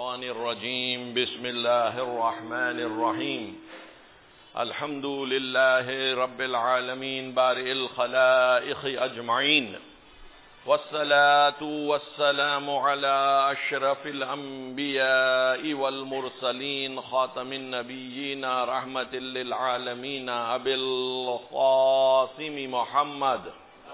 الشيطان الرجيم بسم الله الرحمن الرحيم الحمد لله رب العالمين بارئ الخلائق أجمعين والصلاة والسلام على أشرف الأنبياء والمرسلين خاتم النبيين رحمة للعالمين أبي القاسم محمد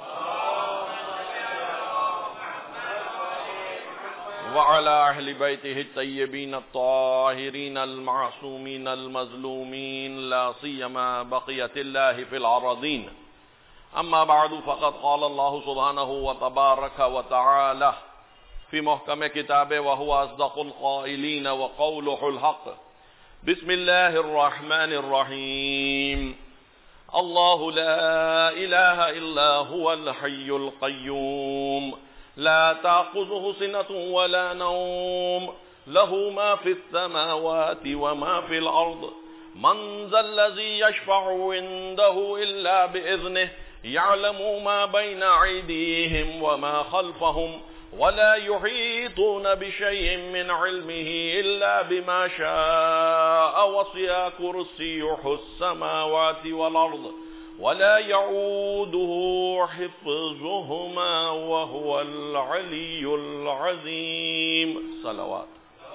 وعلى أهل بيته الطيبين الطاهرين المعصومين المظلومين لا سيما بقية الله في الأراضين أما بعد فقد قال الله سبحانه وتبارك وتعالى في محكم كتابه وهو أصدق القائلين وقوله الحق بسم الله الرحمن الرحيم الله لا إله إلا هو الحي القيوم لا تأخذه سنة ولا نوم له ما في السماوات وما في الأرض من ذا الذي يشفع عنده إلا بإذنه يعلم ما بين أيديهم وما خلفهم ولا يحيطون بشيء من علمه إلا بما شاء وسع كرسيه السماوات والأرض ولا يعوده حفظهما وهو العلي العظيم صلوات.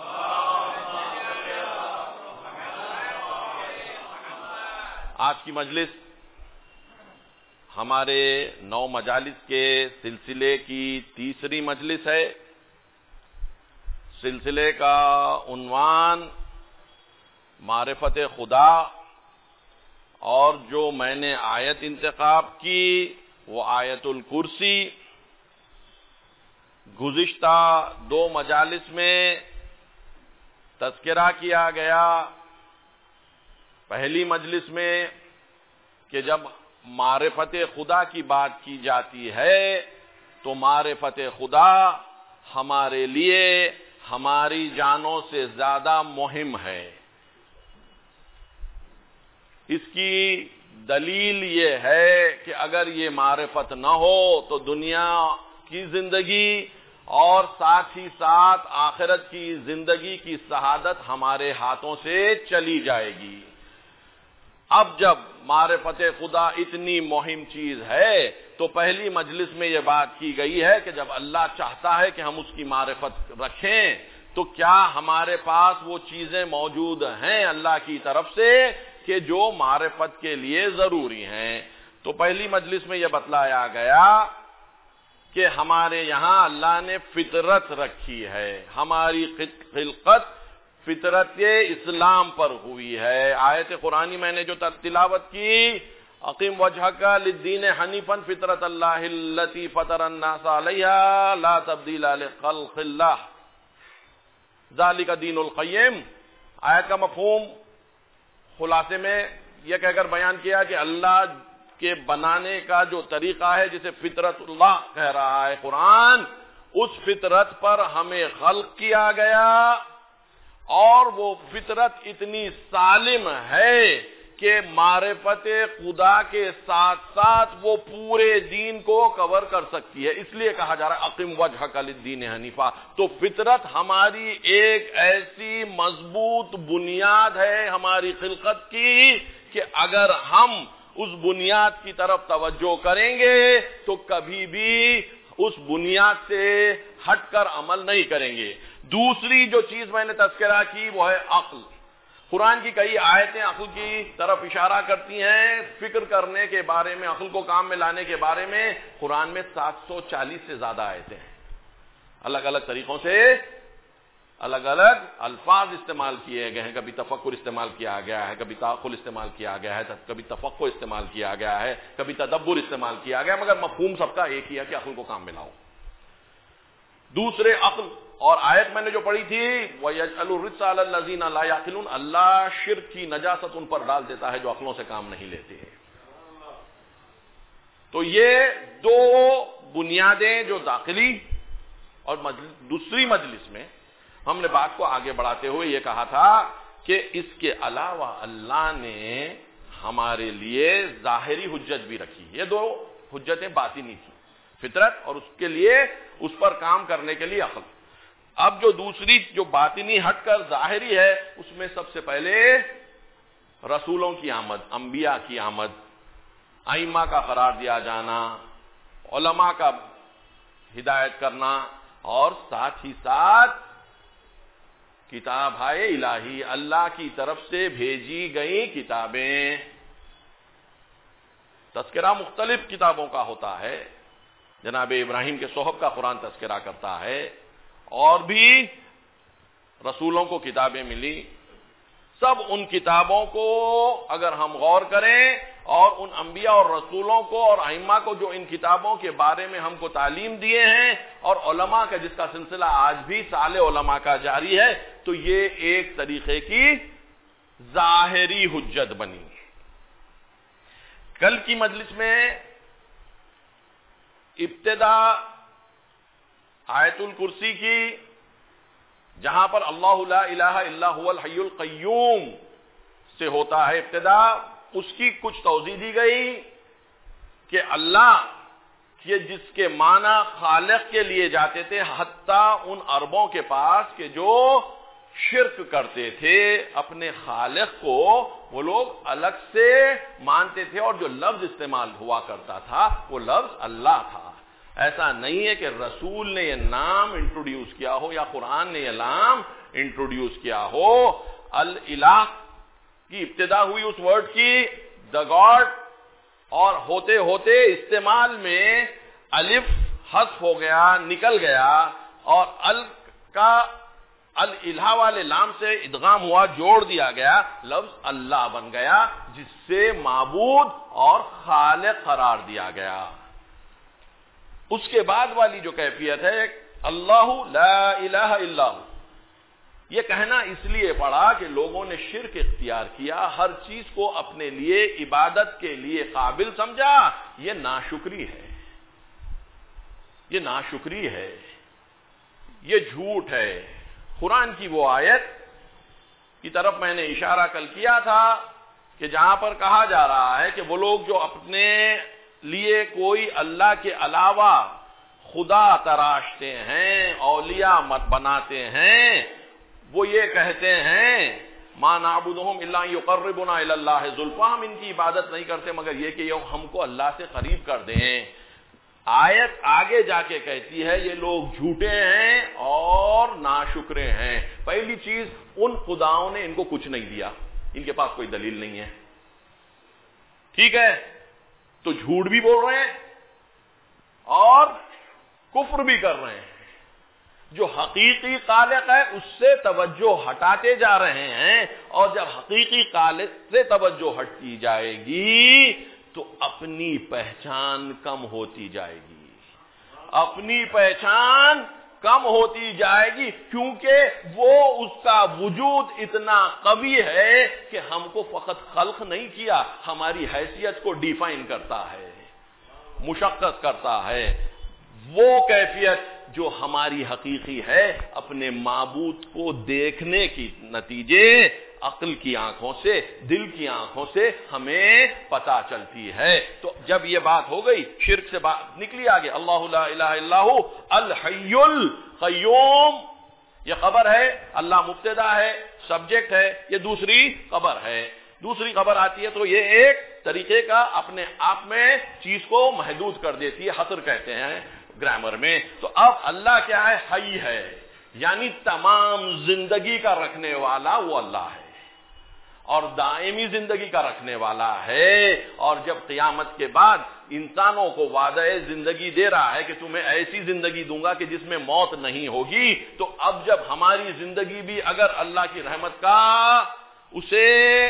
آج کی مجلس ہمارے 9 مجالس کے سلسلے کی تیسری مجلس ہے. سلسلے کا عنوان معرفت خدا اور جو میں نے آیت انتخاب کی وہ آیت الکرسی. گزشتہ 2 مجالس میں تذکرہ کیا گیا پہلی مجلس میں کہ جب معرفت خدا کی بات کی جاتی ہے تو معرفت خدا ہمارے لیے ہماری جانوں سے زیادہ مہم ہے. اس کی دلیل یہ ہے کہ اگر یہ معرفت نہ ہو تو دنیا کی زندگی اور ساتھ ہی ساتھ آخرت کی زندگی کی سعادت ہمارے ہاتھوں سے چلی جائے گی. اب جب معرفت خدا اتنی مہم چیز ہے تو پہلی مجلس میں یہ بات کی گئی ہے کہ جب اللہ چاہتا ہے کہ ہم اس کی معرفت رکھیں تو کیا ہمارے پاس وہ چیزیں موجود ہیں اللہ کی طرف سے کہ جو معرفت کے لیے ضروری ہیں. تو پہلی مجلس میں یہ بتلایا گیا کہ ہمارے یہاں اللہ نے فطرت رکھی ہے. ہماری خلقت فطرت اسلام پر ہوئی ہے. آیت قرآنی میں نے جو تلاوت کی اقیم وجہک للدین حنیفا فطرت اللہ التی فطر الناس علیہا لا تبدیل لخلق اللہ ذالک دین القیم. آیت کا مفہوم خلاصے میں یہ کہہ کر بیان کیا کہ اللہ کے بنانے کا جو طریقہ ہے جسے فطرت اللہ کہہ رہا ہے قرآن، اس فطرت پر ہمیں خلق کیا گیا اور وہ فطرت اتنی سالم ہے کہ معرفت خدا کے ساتھ ساتھ وہ پورے دین کو کور کر سکتی ہے. اس لیے کہا جا رہا ہے اقیم وجہک للدین حنیفا. تو فطرت ہماری ایک ایسی مضبوط بنیاد ہے ہماری خلقت کی کہ اگر ہم اس بنیاد کی طرف توجہ کریں گے تو کبھی بھی اس بنیاد سے ہٹ کر عمل نہیں کریں گے. دوسری جو چیز میں نے تذکرہ کی وہ ہے عقل. قرآن کی کئی آیتیں عقل کی طرف اشارہ کرتی ہیں، فکر کرنے کے بارے میں، عقل کو کام میں لانے کے بارے میں. قرآن میں 740 سے زیادہ آیتیں ہیں. الگ الگ طریقوں سے الگ الگ الفاظ استعمال کیے گئے ہیں. کبھی تفکر استعمال کیا گیا ہے، کبھی تعقل استعمال کیا گیا ہے، کبھی تفقہ استعمال کیا گیا ہے، کبھی تدبر استعمال کیا گیا، مگر مفہوم سب کا ایک ہی ہے کہ عقل کو کام میں لاؤ. دوسرے عقل اور آیت میں نے جو پڑھی تھی وَيَجْعَلُ الرِّجْسَ عَلَى الَّذِينَ لَا يَعْقِلُونَ، اللہ شرک کی نجاست ان پر ڈال دیتا ہے جو عقلوں سے کام نہیں لیتے ہیں. تو یہ 2 بنیادیں جو داخلی اور دوسری مجلس میں ہم نے بات کو آگے بڑھاتے ہوئے یہ کہا تھا کہ اس کے علاوہ اللہ نے ہمارے لیے ظاہری حجت بھی رکھی. یہ 2 حجتیں باطنی تھی، فطرت اور اس کے لیے اس پر کام کرنے کے لیے عقل. اب جو دوسری جو باطنی ہٹ کر ظاہری ہے، اس میں سب سے پہلے رسولوں کی آمد، انبیاء کی آمد، ائمہ کا قرار دیا جانا، علماء کا ہدایت کرنا، اور ساتھ ہی ساتھ کتاب ہے الہی، اللہ کی طرف سے بھیجی گئی کتابیں۔ تذکرہ مختلف کتابوں کا ہوتا ہے، جناب ابراہیم کے صحب کا قرآن تذکرہ کرتا ہے، اور بھی رسولوں کو کتابیں ملی۔ سب ان کتابوں کو اگر ہم غور کریں اور ان انبیاء اور رسولوں کو اور ائمہ کو جو ان کتابوں کے بارے میں ہم کو تعلیم دیے ہیں، اور علماء کا جس کا سلسلہ آج بھی سال علماء کا جاری ہے، تو یہ ایک طریقے کی ظاہری حجت بنی۔ کل کی مجلس میں ابتدا آیت الکرسی کی، جہاں پر اللہ لا الہ الا هو الحی القیوم سے ہوتا ہے ابتدا، اس کی کچھ توضیح دی گئی کہ اللہ یہ جس کے معنی خالق کے لیے جاتے تھے، حتیٰ ان عربوں کے پاس کہ جو شرک کرتے تھے اپنے خالق کو، وہ لوگ الگ سے مانتے تھے، اور جو لفظ استعمال ہوا کرتا تھا وہ لفظ اللہ تھا۔ ایسا نہیں ہے کہ رسول نے یہ نام انٹروڈیوس کیا ہو یا قرآن نے یہ نام انٹروڈیوس کیا ہو۔ الالہ کی ابتدا ہوئی اس ورڈ کی، دا گاڈ، اور ہوتے ہوتے استعمال میں الف حذف ہو گیا، نکل گیا، اور ال کا الالہ والے لام سے ادغام ہوا، جوڑ دیا گیا، لفظ اللہ بن گیا، جس سے معبود اور خالق قرار دیا گیا۔ اس کے بعد والی جو کیفیت ہے اللہ لا الہ الا ہو، یہ کہنا اس لیے پڑا کہ لوگوں نے شرک اختیار کیا، ہر چیز کو اپنے لیے عبادت کے لیے قابل سمجھا۔ یہ ناشکری ہے، یہ ناشکری ہے، یہ جھوٹ ہے۔ قرآن کی وہ آیت کی طرف میں نے اشارہ کل کیا تھا کہ جہاں پر کہا جا رہا ہے کہ وہ لوگ جو اپنے لیے کوئی اللہ کے علاوہ خدا تراشتے ہیں، اولیاء مت بناتے ہیں، وہ یہ کہتے ہیں ما نعبدہم الا یقربنا الی اللہ زلفیٰ، ہم ان کی عبادت نہیں کرتے مگر یہ کہ یہ ہم کو اللہ سے قریب کر دیں۔ آیت آگے جا کے کہتی ہے یہ لوگ جھوٹے ہیں اور ناشکرے ہیں۔ پہلی چیز، ان خداؤں نے ان کو کچھ نہیں دیا، ان کے پاس کوئی دلیل نہیں ہے، ٹھیک ہے؟ تو جھوٹ بھی بول رہے ہیں اور کفر بھی کر رہے ہیں۔ جو حقیقی خالق ہے اس سے توجہ ہٹاتے جا رہے ہیں، اور جب حقیقی خالق سے توجہ ہٹتی جائے گی تو اپنی پہچان کم ہوتی جائے گی، اپنی پہچان کم ہوتی جائے گی، کیونکہ وہ اس کا وجود اتنا قوی ہے کہ ہم کو فقط خلق نہیں کیا، ہماری حیثیت کو ڈیفائن کرتا ہے، مشخص کرتا ہے۔ وہ کیفیت جو ہماری حقیقی ہے، اپنے معبود کو دیکھنے کی نتیجے عقل کی آنکھوں سے، دل کی آنکھوں سے ہمیں پتہ چلتی ہے۔ تو جب یہ بات ہو گئی، شرک سے بات نکلی آگے، اللہ لا الہ الا ہو الحی القیوم، یہ خبر ہے، اللہ مبتدا ہے، سبجیکٹ ہے، یہ دوسری خبر ہے۔ دوسری خبر آتی ہے تو یہ ایک طریقے کا اپنے آپ میں چیز کو محدود کر دیتی ہے، حصر کہتے ہیں گرامر میں۔ تو اب اللہ کیا ہے؟ حی ہے، یعنی تمام زندگی کا رکھنے والا وہ اللہ ہے، اور دائمی زندگی کا رکھنے والا ہے۔ اور جب قیامت کے بعد انسانوں کو وعدہ زندگی دے رہا ہے کہ تمہیں ایسی زندگی دوں گا کہ جس میں موت نہیں ہوگی، تو اب جب ہماری زندگی بھی اگر اللہ کی رحمت کا اسے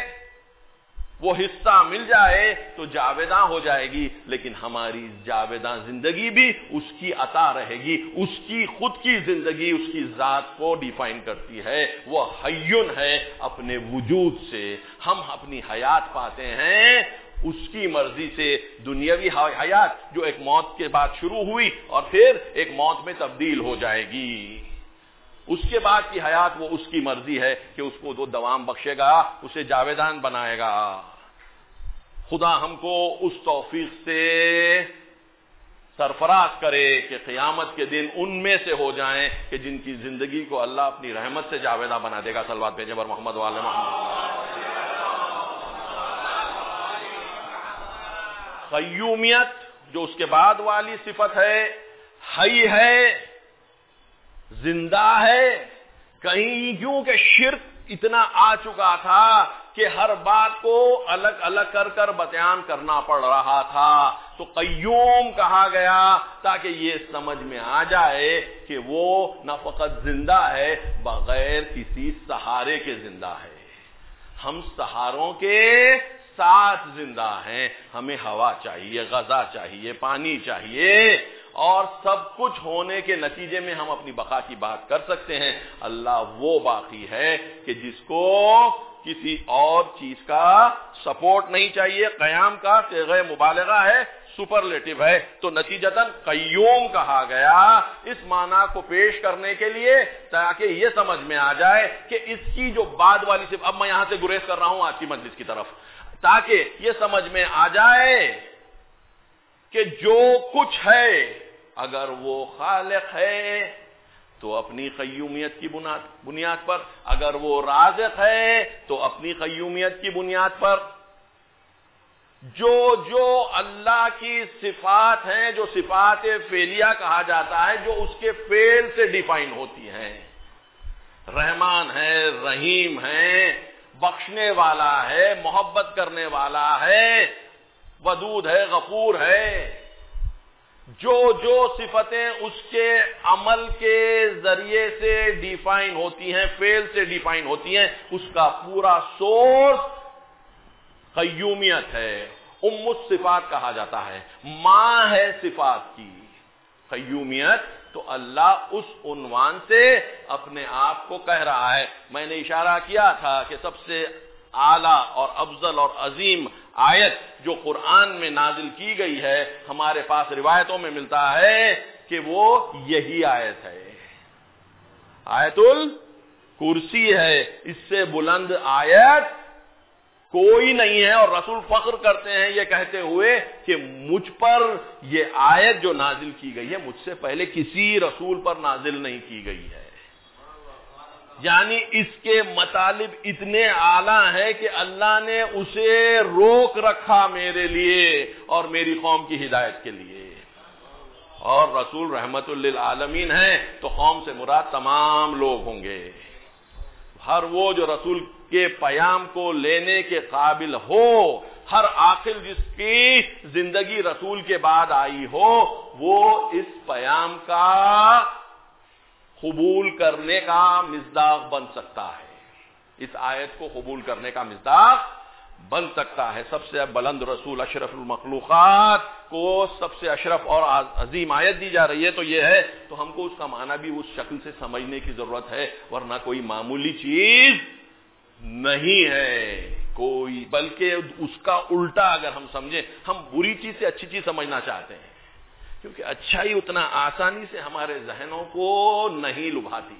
وہ حصہ مل جائے تو جاویداں ہو جائے گی، لیکن ہماری جاویداں زندگی بھی اس کی عطا رہے گی، اس کی خود کی زندگی اس کی ذات کو ڈیفائن کرتی ہے، وہ حیٌ ہے اپنے وجود سے۔ ہم اپنی حیات پاتے ہیں اس کی مرضی سے، دنیاوی حیات جو ایک موت کے بعد شروع ہوئی اور پھر ایک موت میں تبدیل ہو جائے گی، اس کے بعد کی حیات وہ اس کی مرضی ہے کہ اس کو وہ دوام بخشے گا، اسے جاویدان بنائے گا۔ خدا ہم کو اس توفیق سے سرفراز کرے کہ قیامت کے دن ان میں سے ہو جائیں کہ جن کی زندگی کو اللہ اپنی رحمت سے جاویدہ بنا دے گا. صلوات بھیجیں بر محمد وآل محمد. قیومیت جو اس کے بعد والی صفت ہے، حی ہے، زندہ ہے. کہیں یوں کہ شرک اتنا آ چکا تھا کہ ہر بات کو الگ الگ کر کر بیان کرنا پڑ رہا تھا، تو قیوم کہا گیا تاکہ یہ سمجھ میں آ جائے کہ وہ نہ فقط زندہ ہے بغیر کسی سہارے کے زندہ ہے. ہم سہاروں کے ساتھ زندہ ہیں. ہمیں ہوا چاہیے، غذا چاہیے، پانی چاہیے، اور سب کچھ ہونے کے نتیجے میں ہم اپنی بقا کی بات کر سکتے ہیں. اللہ وہ باقی ہے کہ جس کو کسی اور چیز کا سپورٹ نہیں چاہیے. قیام کا صیغہ مبالغہ ہے، سپرلیٹو ہے، تو نتیجتاً قیوم کہا گیا اس معنی کو پیش کرنے کے لیے تاکہ یہ سمجھ میں آ جائے کہ اس کی جو بعد والی صفت، اب میں یہاں سے گریز کر رہا ہوں آج کی مجلس کی طرف، تاکہ یہ سمجھ میں آ جائے کہ جو کچھ ہے اگر وہ خالق ہے تو اپنی قیومیت کی بنیاد پر، اگر وہ رازق ہے تو اپنی قیومیت کی بنیاد پر. جو اللہ کی صفات ہیں، جو صفات فعلیہ کہا جاتا ہے، جو اس کے فعل سے ڈیفائن ہوتی ہیں، رحمان ہے، رحیم ہے، بخشنے والا ہے، محبت کرنے والا ہے، ودود ہے، غفور ہے، جو صفتیں اس کے عمل کے ذریعے سے ڈیفائن ہوتی ہیں، فعل سے ڈیفائن ہوتی ہیں، اس کا پورا سورس قیومیت ہے. ام الصفات کہا جاتا ہے، ماں ہے صفات کی. قیومیت تو اللہ اس عنوان سے اپنے آپ کو کہہ رہا ہے. میں نے اشارہ کیا تھا کہ سب سے اعلیٰ اور افضل اور عظیم آیت جو قرآن میں نازل کی گئی ہے، ہمارے پاس روایتوں میں ملتا ہے کہ وہ یہی آیت ہے، آیت الکرسی ہے. اس سے بلند آیت کوئی نہیں ہے، اور رسول فخر کرتے ہیں یہ کہتے ہوئے کہ مجھ پر یہ آیت جو نازل کی گئی ہے مجھ سے پہلے کسی رسول پر نازل نہیں کی گئی ہے. یعنی اس کے مطالب اتنے اعلیٰ ہیں کہ اللہ نے اسے روک رکھا میرے لیے اور میری قوم کی ہدایت کے لیے. اور رسول رحمت للعالمین ہیں تو قوم سے مراد تمام لوگ ہوں گے. ہر وہ جو رسول کے پیام کو لینے کے قابل ہو، ہر عاقل جس کی زندگی رسول کے بعد آئی ہو، وہ اس پیام کا قبول کرنے کا مصداق بن سکتا ہے، اس آیت کو قبول کرنے کا مصداق بن سکتا ہے. سب سے بلند رسول اشرف المخلوقات کو سب سے اشرف اور عظیم آیت دی جا رہی ہے تو یہ ہے، تو ہم کو اس کا معنی بھی اس شکل سے سمجھنے کی ضرورت ہے، ورنہ کوئی معمولی چیز نہیں ہے کوئی، بلکہ اس کا الٹا اگر ہم سمجھیں، ہم بری چیز سے اچھی چیز سمجھنا چاہتے ہیں، کیونکہ اچھائی اتنا آسانی سے ہمارے ذہنوں کو نہیں لبھاتی،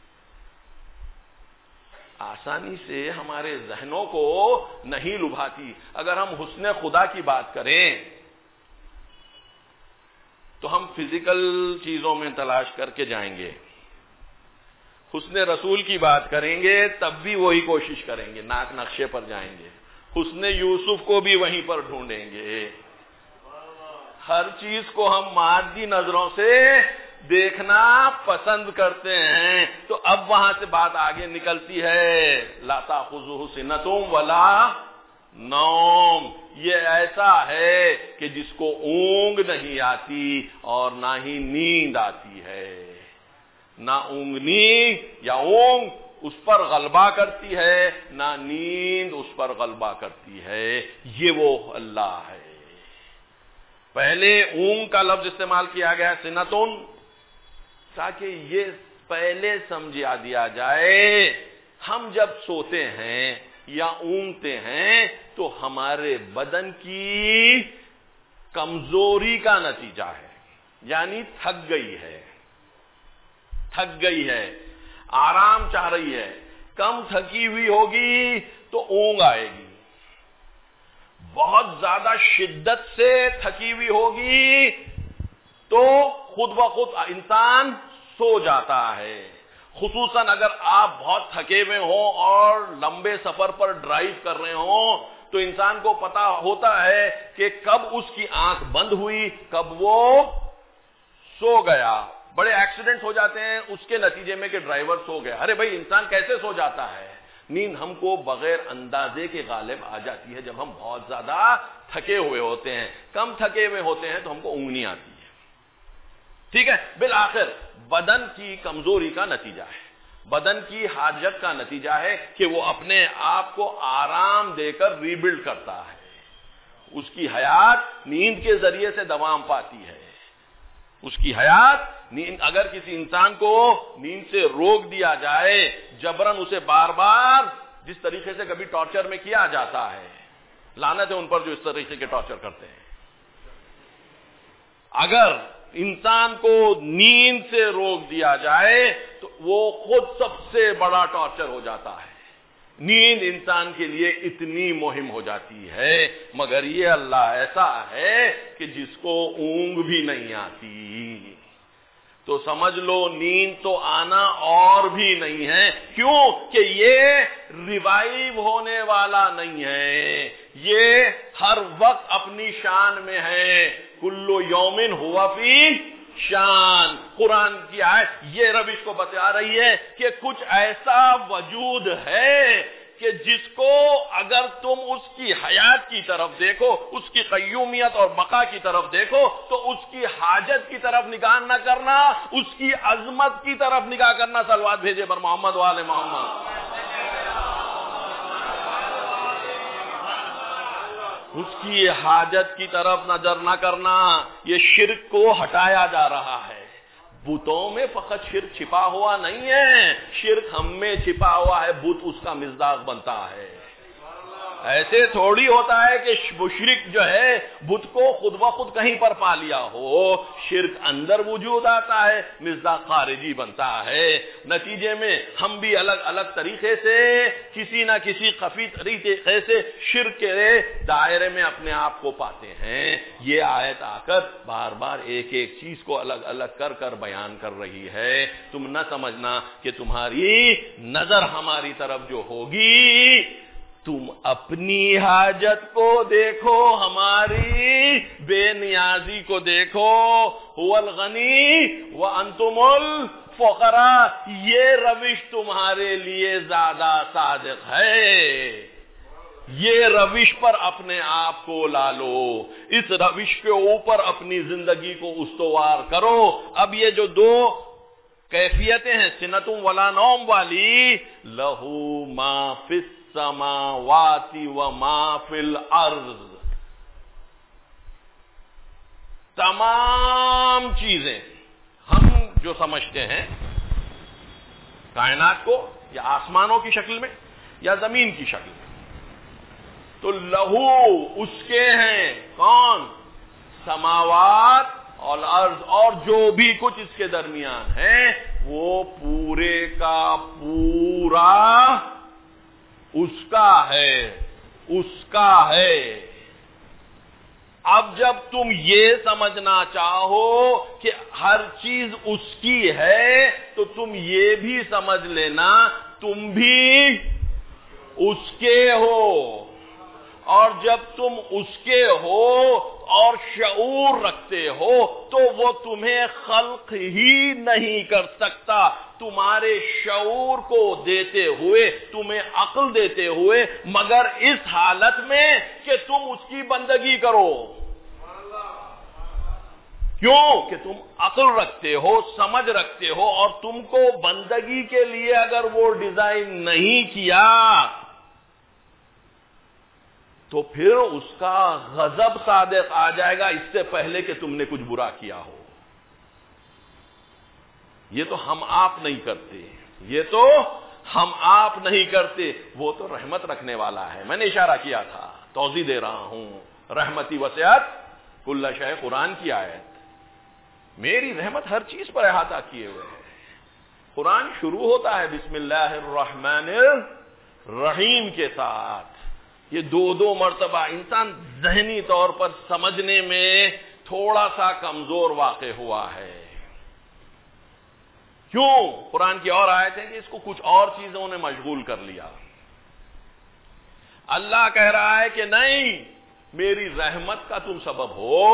آسانی سے ہمارے ذہنوں کو نہیں لبھاتی. اگر ہم حسن خدا کی بات کریں تو ہم فزیکل چیزوں میں تلاش کر کے جائیں گے، حسن رسول کی بات کریں گے تب بھی وہی کوشش کریں گے، ناک نقشے پر جائیں گے، حسن یوسف کو بھی وہیں پر ڈھونڈیں گے. ہر چیز کو ہم مادی نظروں سے دیکھنا پسند کرتے ہیں، تو اب وہاں سے بات آگے نکلتی ہے، لا تأخذہ سنۃ ولا نوم. یہ ایسا ہے کہ جس کو اونگ نہیں آتی اور نہ ہی نیند آتی ہے، نہ اونگنی یا اونگ اس پر غلبہ کرتی ہے، نہ نیند اس پر غلبہ کرتی ہے. یہ وہ اللہ ہے. پہلے اونگ کا لفظ استعمال کیا گیا سنتون، تاکہ یہ پہلے سمجھا دیا جائے ہم جب سوتے ہیں یا اونگتے ہیں تو ہمارے بدن کی کمزوری کا نتیجہ ہے، یعنی تھک گئی ہے، آرام چاہ رہی ہے. کم تھکی ہوئی ہوگی تو اونگ آئے گی، بہت زیادہ شدت سے تھکی ہوئی ہوگی تو خود بخود انسان سو جاتا ہے. خصوصاً اگر آپ بہت تھکے ہوئے ہوں اور لمبے سفر پر ڈرائیو کر رہے ہوں تو انسان کو پتا ہوتا ہے کہ کب اس کی آنکھ بند ہوئی, کب وہ سو گیا. بڑے ایکسیڈنٹ ہو جاتے ہیں اس کے نتیجے میں کہ ڈرائیور سو گیا. ارے بھائی انسان کیسے سو جاتا ہے؟ نیند ہم کو بغیر اندازے کے غالب آ جاتی ہے جب ہم بہت زیادہ تھکے ہوئے ہوتے ہیں. کم تھکے ہوئے ہوتے ہیں تو ہم کو اونگ نہیں آتی ہے. ٹھیک ہے, بالآخر بدن کی کمزوری کا نتیجہ ہے, بدن کی حاجت کا نتیجہ ہے کہ وہ اپنے آپ کو آرام دے کر ری بلڈ کرتا ہے. اس کی حیات نیند کے ذریعے سے دوام پاتی ہے. اس کی حیات نیند, اگر کسی انسان کو نیند سے روک دیا جائے جبرن اسے بار بار جس طریقے سے کبھی ٹارچر میں کیا جاتا ہے, لعنت ہے ان پر جو اس طریقے کے ٹارچر کرتے ہیں. اگر انسان کو نیند سے روک دیا جائے تو وہ خود سب سے بڑا ٹارچر ہو جاتا ہے. نیند انسان کے لیے اتنی مہم ہو جاتی ہے, مگر یہ اللہ ایسا ہے کہ جس کو اونگ بھی نہیں آتی. تو سمجھ لو نیند تو آنا اور بھی نہیں ہے. کیوں کہ یہ ریوائیو ہونے والا نہیں ہے, یہ ہر وقت اپنی شان میں ہے. کلو یومن ہوا فی شان. قرآن کی آیت یہ روش کو بتا رہی ہے کہ کچھ ایسا وجود ہے کہ جس کو اگر تم اس کی حیات کی طرف دیکھو, اس کی قیومیت اور بقا کی طرف دیکھو تو اس کی حاجت کی طرف نگاہ نہ کرنا, اس کی عظمت کی طرف نگاہ کرنا. صلوات بھیجے پر محمد والے محمد. اس کی حاجت کی طرف نظر نہ کرنا. یہ شرک کو ہٹایا جا رہا ہے. بتوں میں فقط شرک چھپا ہوا نہیں ہے, شرک ہم میں چھپا ہوا ہے. بت اس کا مصداق بنتا ہے. ایسے تھوڑی ہوتا ہے کہ مشرک جو ہے بت کو خود بخود کہیں پر پا لیا ہو. شرک اندر وجود آتا ہے, مصداق خارجی بنتا ہے. نتیجے میں ہم بھی الگ الگ طریقے سے کسی نہ کسی خفی طریقے سے شرک کے دائرے میں اپنے آپ کو پاتے ہیں. یہ آیت آ کر بار بار ایک ایک چیز کو الگ الگ کر کر بیان کر رہی ہے. تم نہ سمجھنا کہ تمہاری نظر ہماری طرف جو ہوگی, تم اپنی حاجت کو دیکھو, ہماری بے نیازی کو دیکھو. هو الغنی وانتم الفقراء. یہ روش تمہارے لیے زیادہ صادق ہے. یہ روش پر اپنے آپ کو لا لو, اس روش کے اوپر اپنی زندگی کو استوار کرو. اب یہ جو دو کیفیتیں ہیں سنتم ولا نوم والی, لہو ما فی السماوات و ما فی الارض, تمام چیزیں ہم جو سمجھتے ہیں کائنات کو یا آسمانوں کی شکل میں یا زمین کی شکل میں, تو لہو اس کے ہیں. کون؟ سماوات اور ارض, اور جو بھی کچھ اس کے درمیان ہے وہ پورے کا پورا اس کا ہے, اس کا ہے. اب جب تم یہ سمجھنا چاہو کہ ہر چیز اس کی ہے تو تم یہ بھی سمجھ لینا تم بھی اس کے ہو. اور جب تم اس کے ہو اور شعور رکھتے ہو تو وہ تمہیں خلق ہی نہیں کر سکتا. تمہارے شعور کو دیتے ہوئے, تمہیں عقل دیتے ہوئے, مگر اس حالت میں کہ تم اس کی بندگی کرو. کیوں کہ تم عقل رکھتے ہو, سمجھ رکھتے ہو, اور تم کو بندگی کے لیے اگر وہ ڈیزائن نہیں کیا تو پھر اس کا غضب صادق آ جائے گا اس سے پہلے کہ تم نے کچھ برا کیا ہو. یہ تو ہم آپ نہیں کرتے, یہ تو ہم آپ نہیں کرتے, وہ تو رحمت رکھنے والا ہے. میں نے اشارہ کیا تھا, توضیح دے رہا ہوں. رحمتی وسعت کل شیء, قرآن کی آیت. میری رحمت ہر چیز پر احاطہ کیے ہوئے ہے. قرآن شروع ہوتا ہے بسم اللہ الرحمن الرحیم کے ساتھ. یہ دو مرتبہ انسان ذہنی طور پر سمجھنے میں تھوڑا سا کمزور واقع ہوا ہے. کیوں؟ قرآن کی اور آیت ہے کہ اس کو کچھ اور چیزوں نے مشغول کر لیا. اللہ کہہ رہا ہے کہ نہیں، میری رحمت کا تم سبب ہو،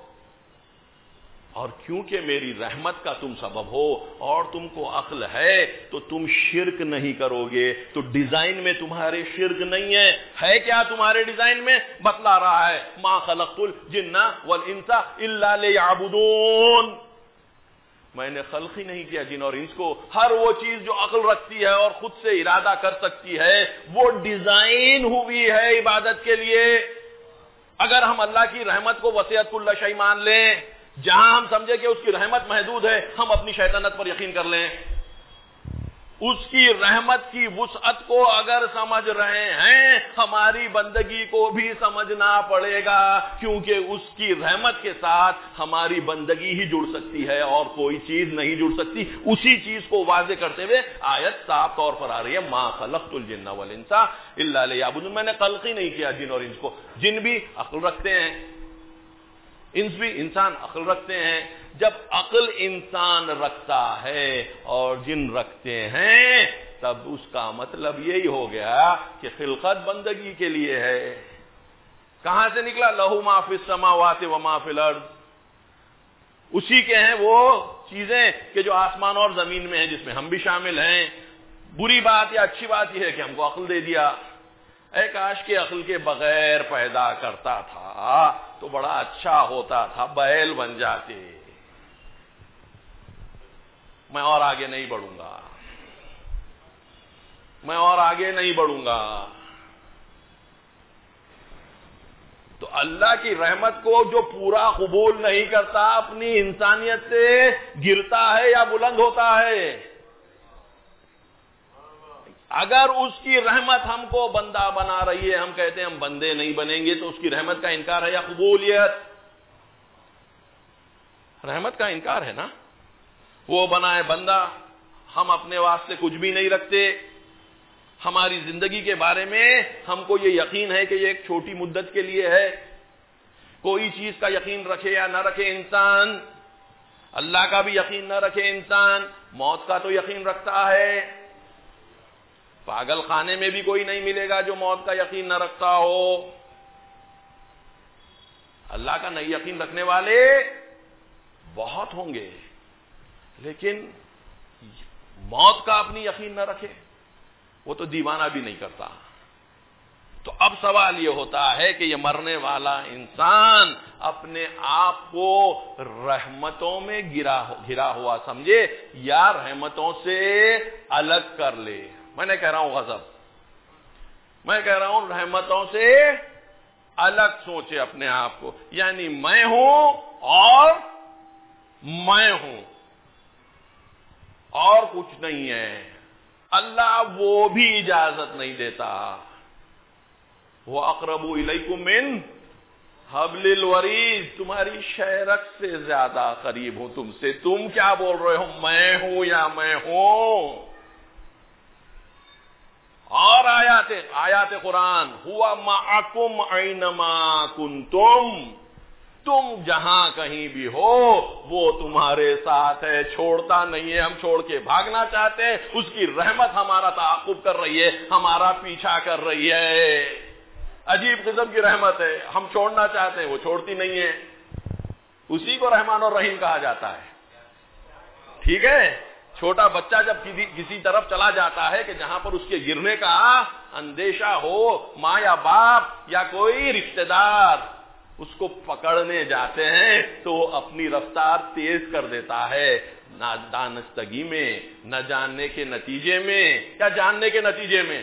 اور کیونکہ میری رحمت کا تم سبب ہو اور تم کو عقل ہے تو تم شرک نہیں کرو گے. تو ڈیزائن میں تمہارے شرک نہیں ہے کیا تمہارے ڈیزائن میں؟ بتلا رہا ہے ما خلقت الجن والانس الا لیعبدون، میں نے خلق ہی نہیں کیا جن اور انس کو. ہر وہ چیز جو عقل رکھتی ہے اور خود سے ارادہ کر سکتی ہے وہ ڈیزائن ہوئی ہے عبادت کے لیے. اگر ہم اللہ کی رحمت کو وسعت کل شیء مان لیں، جہاں ہم سمجھے کہ اس کی رحمت محدود ہے، ہم اپنی شیطنت پر یقین کر لیں. اس کی رحمت کی وسعت کو اگر سمجھ رہے ہیں، ہماری بندگی کو بھی سمجھنا پڑے گا، کیونکہ اس کی رحمت کے ساتھ ہماری بندگی ہی جڑ سکتی ہے اور کوئی چیز نہیں جڑ سکتی. اسی چیز کو واضح کرتے ہوئے آیت صاف طور پر آ رہی ہے ما خلقت الجن والانس الا لیعبدون، میں نے خلق ہی نہیں کیا جن اور انس کو. جن بھی عقل رکھتے ہیں، انس بھی، انسان عقل رکھتے ہیں. جب عقل انسان رکھتا ہے اور جن رکھتے ہیں تب اس کا مطلب یہی ہو گیا کہ خلقت بندگی کے لیے ہے. کہاں سے نکلا؟ لہو ما فی السماوات و ما فی الارض، اسی کے ہیں وہ چیزیں کہ جو آسمان اور زمین میں ہیں، جس میں ہم بھی شامل ہیں. بری بات یا اچھی بات یہ ہے کہ ہم کو عقل دے دیا. اے کاش کے عقل کے بغیر پیدا کرتا تھا تو بڑا اچھا ہوتا تھا، بیل بن جاتے. میں اور آگے نہیں بڑھوں گا، میں اور آگے نہیں بڑھوں گا. تو اللہ کی رحمت کو جو پورا قبول نہیں کرتا، اپنی انسانیت سے گرتا ہے یا بلند ہوتا ہے. اگر اس کی رحمت ہم کو بندہ بنا رہی ہے، ہم کہتے ہیں ہم بندے نہیں بنیں گے، تو اس کی رحمت کا انکار ہے یا قبولیت؟ رحمت کا انکار ہے نا. وہ بنائے بندہ، ہم اپنے واسطے کچھ بھی نہیں رکھتے. ہماری زندگی کے بارے میں ہم کو یہ یقین ہے کہ یہ ایک چھوٹی مدت کے لیے ہے. کوئی چیز کا یقین رکھے یا نہ رکھے انسان، اللہ کا بھی یقین نہ رکھے انسان، موت کا تو یقین رکھتا ہے. پاگل خانے میں بھی کوئی نہیں ملے گا جو موت کا یقین نہ رکھتا ہو. اللہ کا نہیں یقین رکھنے والے بہت ہوں گے، لیکن موت کا اپنی یقین نہ رکھے وہ تو دیوانہ بھی نہیں کرتا. تو اب سوال یہ ہوتا ہے کہ یہ مرنے والا انسان اپنے آپ کو رحمتوں میں گھرا ہوا سمجھے یا رحمتوں سے الگ کر لے. میں نہیں کہہ رہا ہوں غضب، میں کہہ رہا ہوں رحمتوں سے الگ سوچے اپنے آپ کو. یعنی میں ہوں اور میں ہوں اور کچھ نہیں ہے. اللہ وہ بھی اجازت نہیں دیتا. وہ اقرب الیکم من حبل الورید، تمہاری شہرک سے زیادہ قریب ہوں تم سے. تم کیا بول رہے ہو، میں ہوں یا میں ہوں؟ اور آیات قرآن، ہوا معکم اینما کنتم، تم جہاں کہیں بھی ہو وہ تمہارے ساتھ ہے، چھوڑتا نہیں ہے. ہم چھوڑ کے بھاگنا چاہتے ہیں، اس کی رحمت ہمارا تعاقب کر رہی ہے، ہمارا پیچھا کر رہی ہے. عجیب قسم کی رحمت ہے. ہم چھوڑنا چاہتے ہیں، وہ چھوڑتی نہیں ہے. اسی کو رحمان اور رحیم کہا جاتا ہے. ٹھیک ہے. چھوٹا بچہ جب کسی طرف چلا جاتا ہے کہ جہاں پر اس کے گرنے کا اندیشہ ہو، ماں یا باپ یا کوئی رشتہ دار اس کو پکڑنے جاتے ہیں تو وہ اپنی رفتار تیز کر دیتا ہے. نہ دانستگی میں، نہ جاننے کے نتیجے میں. کیا جاننے کے نتیجے میں؟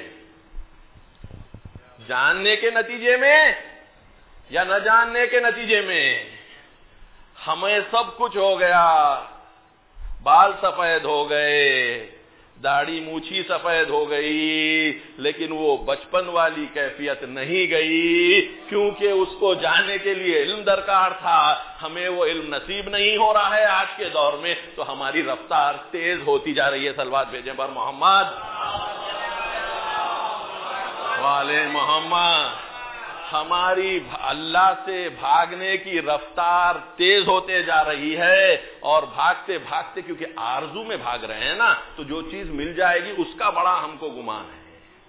جاننے کے نتیجے میں یا نہ جاننے کے نتیجے میں؟ ہمیں سب کچھ ہو گیا، بال سفید ہو گئے، داڑھی مونچھی سفید ہو گئی، لیکن وہ بچپن والی کیفیت نہیں گئی، کیونکہ اس کو جاننے کے لیے علم درکار تھا. ہمیں وہ علم نصیب نہیں ہو رہا ہے آج کے دور میں، تو ہماری رفتار تیز ہوتی جا رہی ہے. صلوات بھیجیں پر محمد، والے محمد. ہماری اللہ سے بھاگنے کی رفتار تیز ہوتے جا رہی ہے، اور بھاگتے بھاگتے کیونکہ آرزو میں بھاگ رہے ہیں نا، تو جو چیز مل جائے گی اس کا بڑا ہم کو گمان ہے۔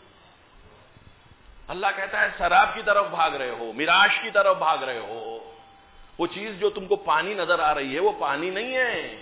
اللہ کہتا ہے سراب کی طرف بھاگ رہے ہو، میراش کی طرف بھاگ رہے ہو، وہ چیز جو تم کو پانی نظر آ رہی ہے وہ پانی نہیں ہے۔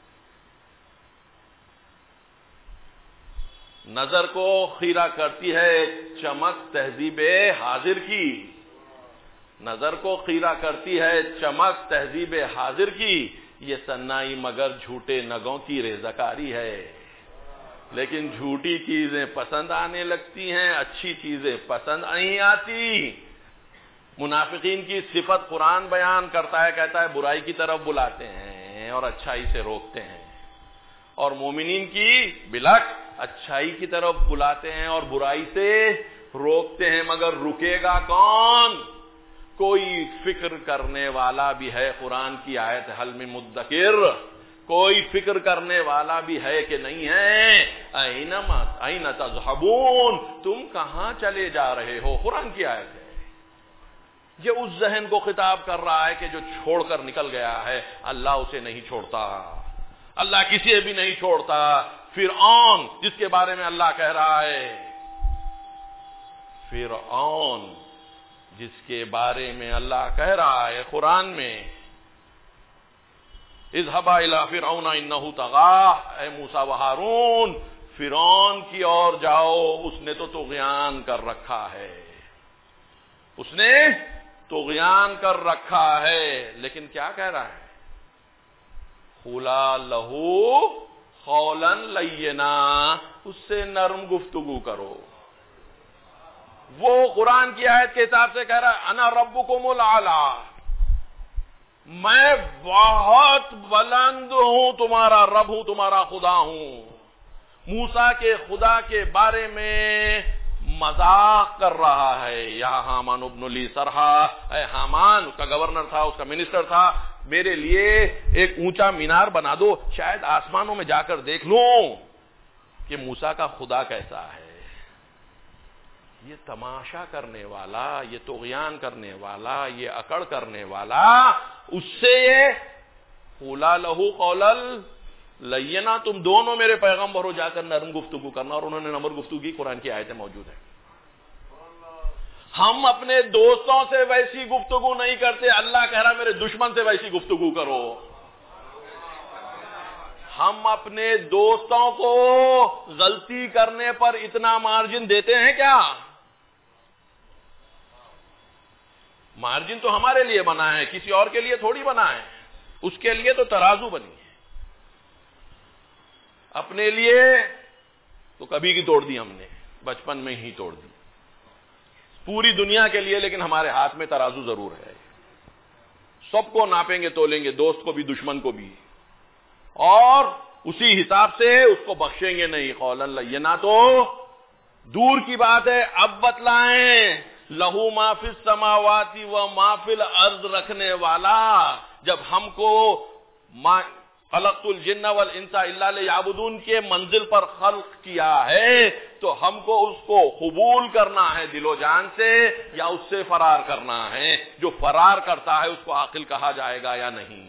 نظر کو خیرہ کرتی ہے چمک تہذیب حاضر کی، نظر کو خیرہ کرتی ہے چمک تہذیب حاضر کی، یہ سنائی مگر جھوٹے نگوں کی ریزکاری ہے۔ لیکن جھوٹی چیزیں پسند آنے لگتی ہیں، اچھی چیزیں پسند نہیں آتی۔ منافقین کی صفت قرآن بیان کرتا ہے، کہتا ہے برائی کی طرف بلاتے ہیں اور اچھائی سے روکتے ہیں، اور مومنین کی بالعکس اچھائی کی طرف بلاتے ہیں اور برائی سے روکتے ہیں، مگر رکے گا کون؟ کوئی فکر کرنے والا بھی ہے۔ قرآن کی آیت حل میں مدکر، کوئی فکر کرنے والا بھی ہے کہ نہیں ہے؟ این تذہبون، تم کہاں چلے جا رہے ہو؟ قرآن کی آیت ہے۔ یہ اس ذہن کو خطاب کر رہا ہے کہ جو چھوڑ کر نکل گیا ہے، اللہ اسے نہیں چھوڑتا، اللہ کسی بھی نہیں چھوڑتا۔ فرعون جس کے بارے میں اللہ کہہ رہا ہے، فرعون جس کے بارے میں اللہ کہہ رہا ہے قرآن میں، اذهبا الى فرعون انه طغى، اے موسیٰ و ہارون فرعون کی اور جاؤ، اس نے تو طغیان کر رکھا ہے، اس نے طغیان کر رکھا ہے۔ لیکن کیا کہہ رہا ہے؟ قولا لہو قولا لینا، اس سے نرم گفتگو کرو۔ وہ قرآن کی آیت کے حساب سے کہہ رہا ہے انا ربکم الاعلی، میں بہت بلند ہوں، تمہارا رب ہوں، تمہارا خدا ہوں۔ موسیٰ کے خدا کے بارے میں مذاق کر رہا ہے۔ یا حامان ابن لی صرحا، اے حامان، اس کا گورنر تھا، اس کا منسٹر تھا، میرے لیے ایک اونچا مینار بنا دو، شاید آسمانوں میں جا کر دیکھ لوں کہ موسیٰ کا خدا کیسا ہے۔ یہ تماشا کرنے والا، یہ طغیان کرنے والا، یہ اکڑ کرنے والا، اس سے قولا لہو قولا لینا، تم دونوں میرے پیغمبر ہو، جا کر نرم گفتگو کرنا، اور انہوں نے نرم گفتگو کی۔ قرآن کی آیتیں موجود ہیں۔ ہم اپنے دوستوں سے ویسی گفتگو نہیں کرتے، اللہ کہہ رہا میرے دشمن سے ویسی گفتگو کرو۔ ہم اپنے دوستوں کو غلطی کرنے پر اتنا مارجن دیتے ہیں کیا؟ مارجن تو ہمارے لیے بنا ہے، کسی اور کے لیے تھوڑی بنا ہے، اس کے لیے تو ترازو بنی ہے۔ اپنے لیے تو کبھی کی توڑ دی ہم نے، بچپن میں ہی توڑ دی، پوری دنیا کے لیے لیکن ہمارے ہاتھ میں ترازو ضرور ہے، سب کو ناپیں گے تولیں گے، دوست کو بھی دشمن کو بھی، اور اسی حساب سے اس کو بخشیں گے نہیں۔ قولا لینا تو دور کی بات ہے، اب بتلائیں لہو ما فی السماوات و ما فی الارض رکھنے والا، جب ہم کو خلقت الجن والانس الا لیعبدون کے منزل پر خلق کیا ہے، تو ہم کو اس کو قبول کرنا ہے دل و جان سے، یا اس سے فرار کرنا ہے؟ جو فرار کرتا ہے اس کو عاقل کہا جائے گا یا نہیں؟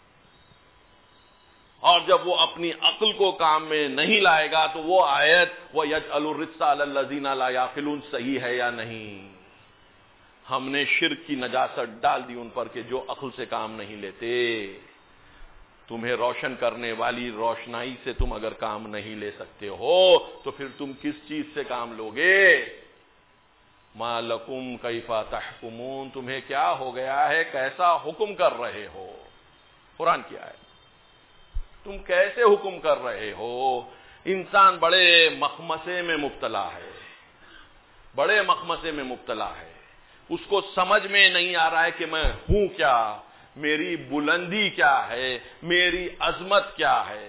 اور جب وہ اپنی عقل کو کام میں نہیں لائے گا تو وہ آیت وَيَجْعَلُ الرِّجْسَ عَلَى الَّذِينَ لَا يَعْقِلُونَ صحیح ہے یا نہیں؟ ہم نے شرک کی نجاست ڈال دی ان پر کہ جو عقل سے کام نہیں لیتے۔ تمہیں روشن کرنے والی روشنائی سے تم اگر کام نہیں لے سکتے ہو تو پھر تم کس چیز سے کام لوگے؟ مَا لَكُمْ كَيْفَ تَحْكُمُونَ، تمہیں کیا ہو گیا ہے، کیسا حکم کر رہے ہو؟ قرآن کی آیت، تم کیسے حکم کر رہے ہو؟ انسان بڑے مخمسے میں مبتلا ہے، بڑے مخمسے میں مبتلا ہے، اس کو سمجھ میں نہیں آ رہا ہے کہ میں ہوں کیا، میری بلندی کیا ہے، میری عظمت کیا ہے،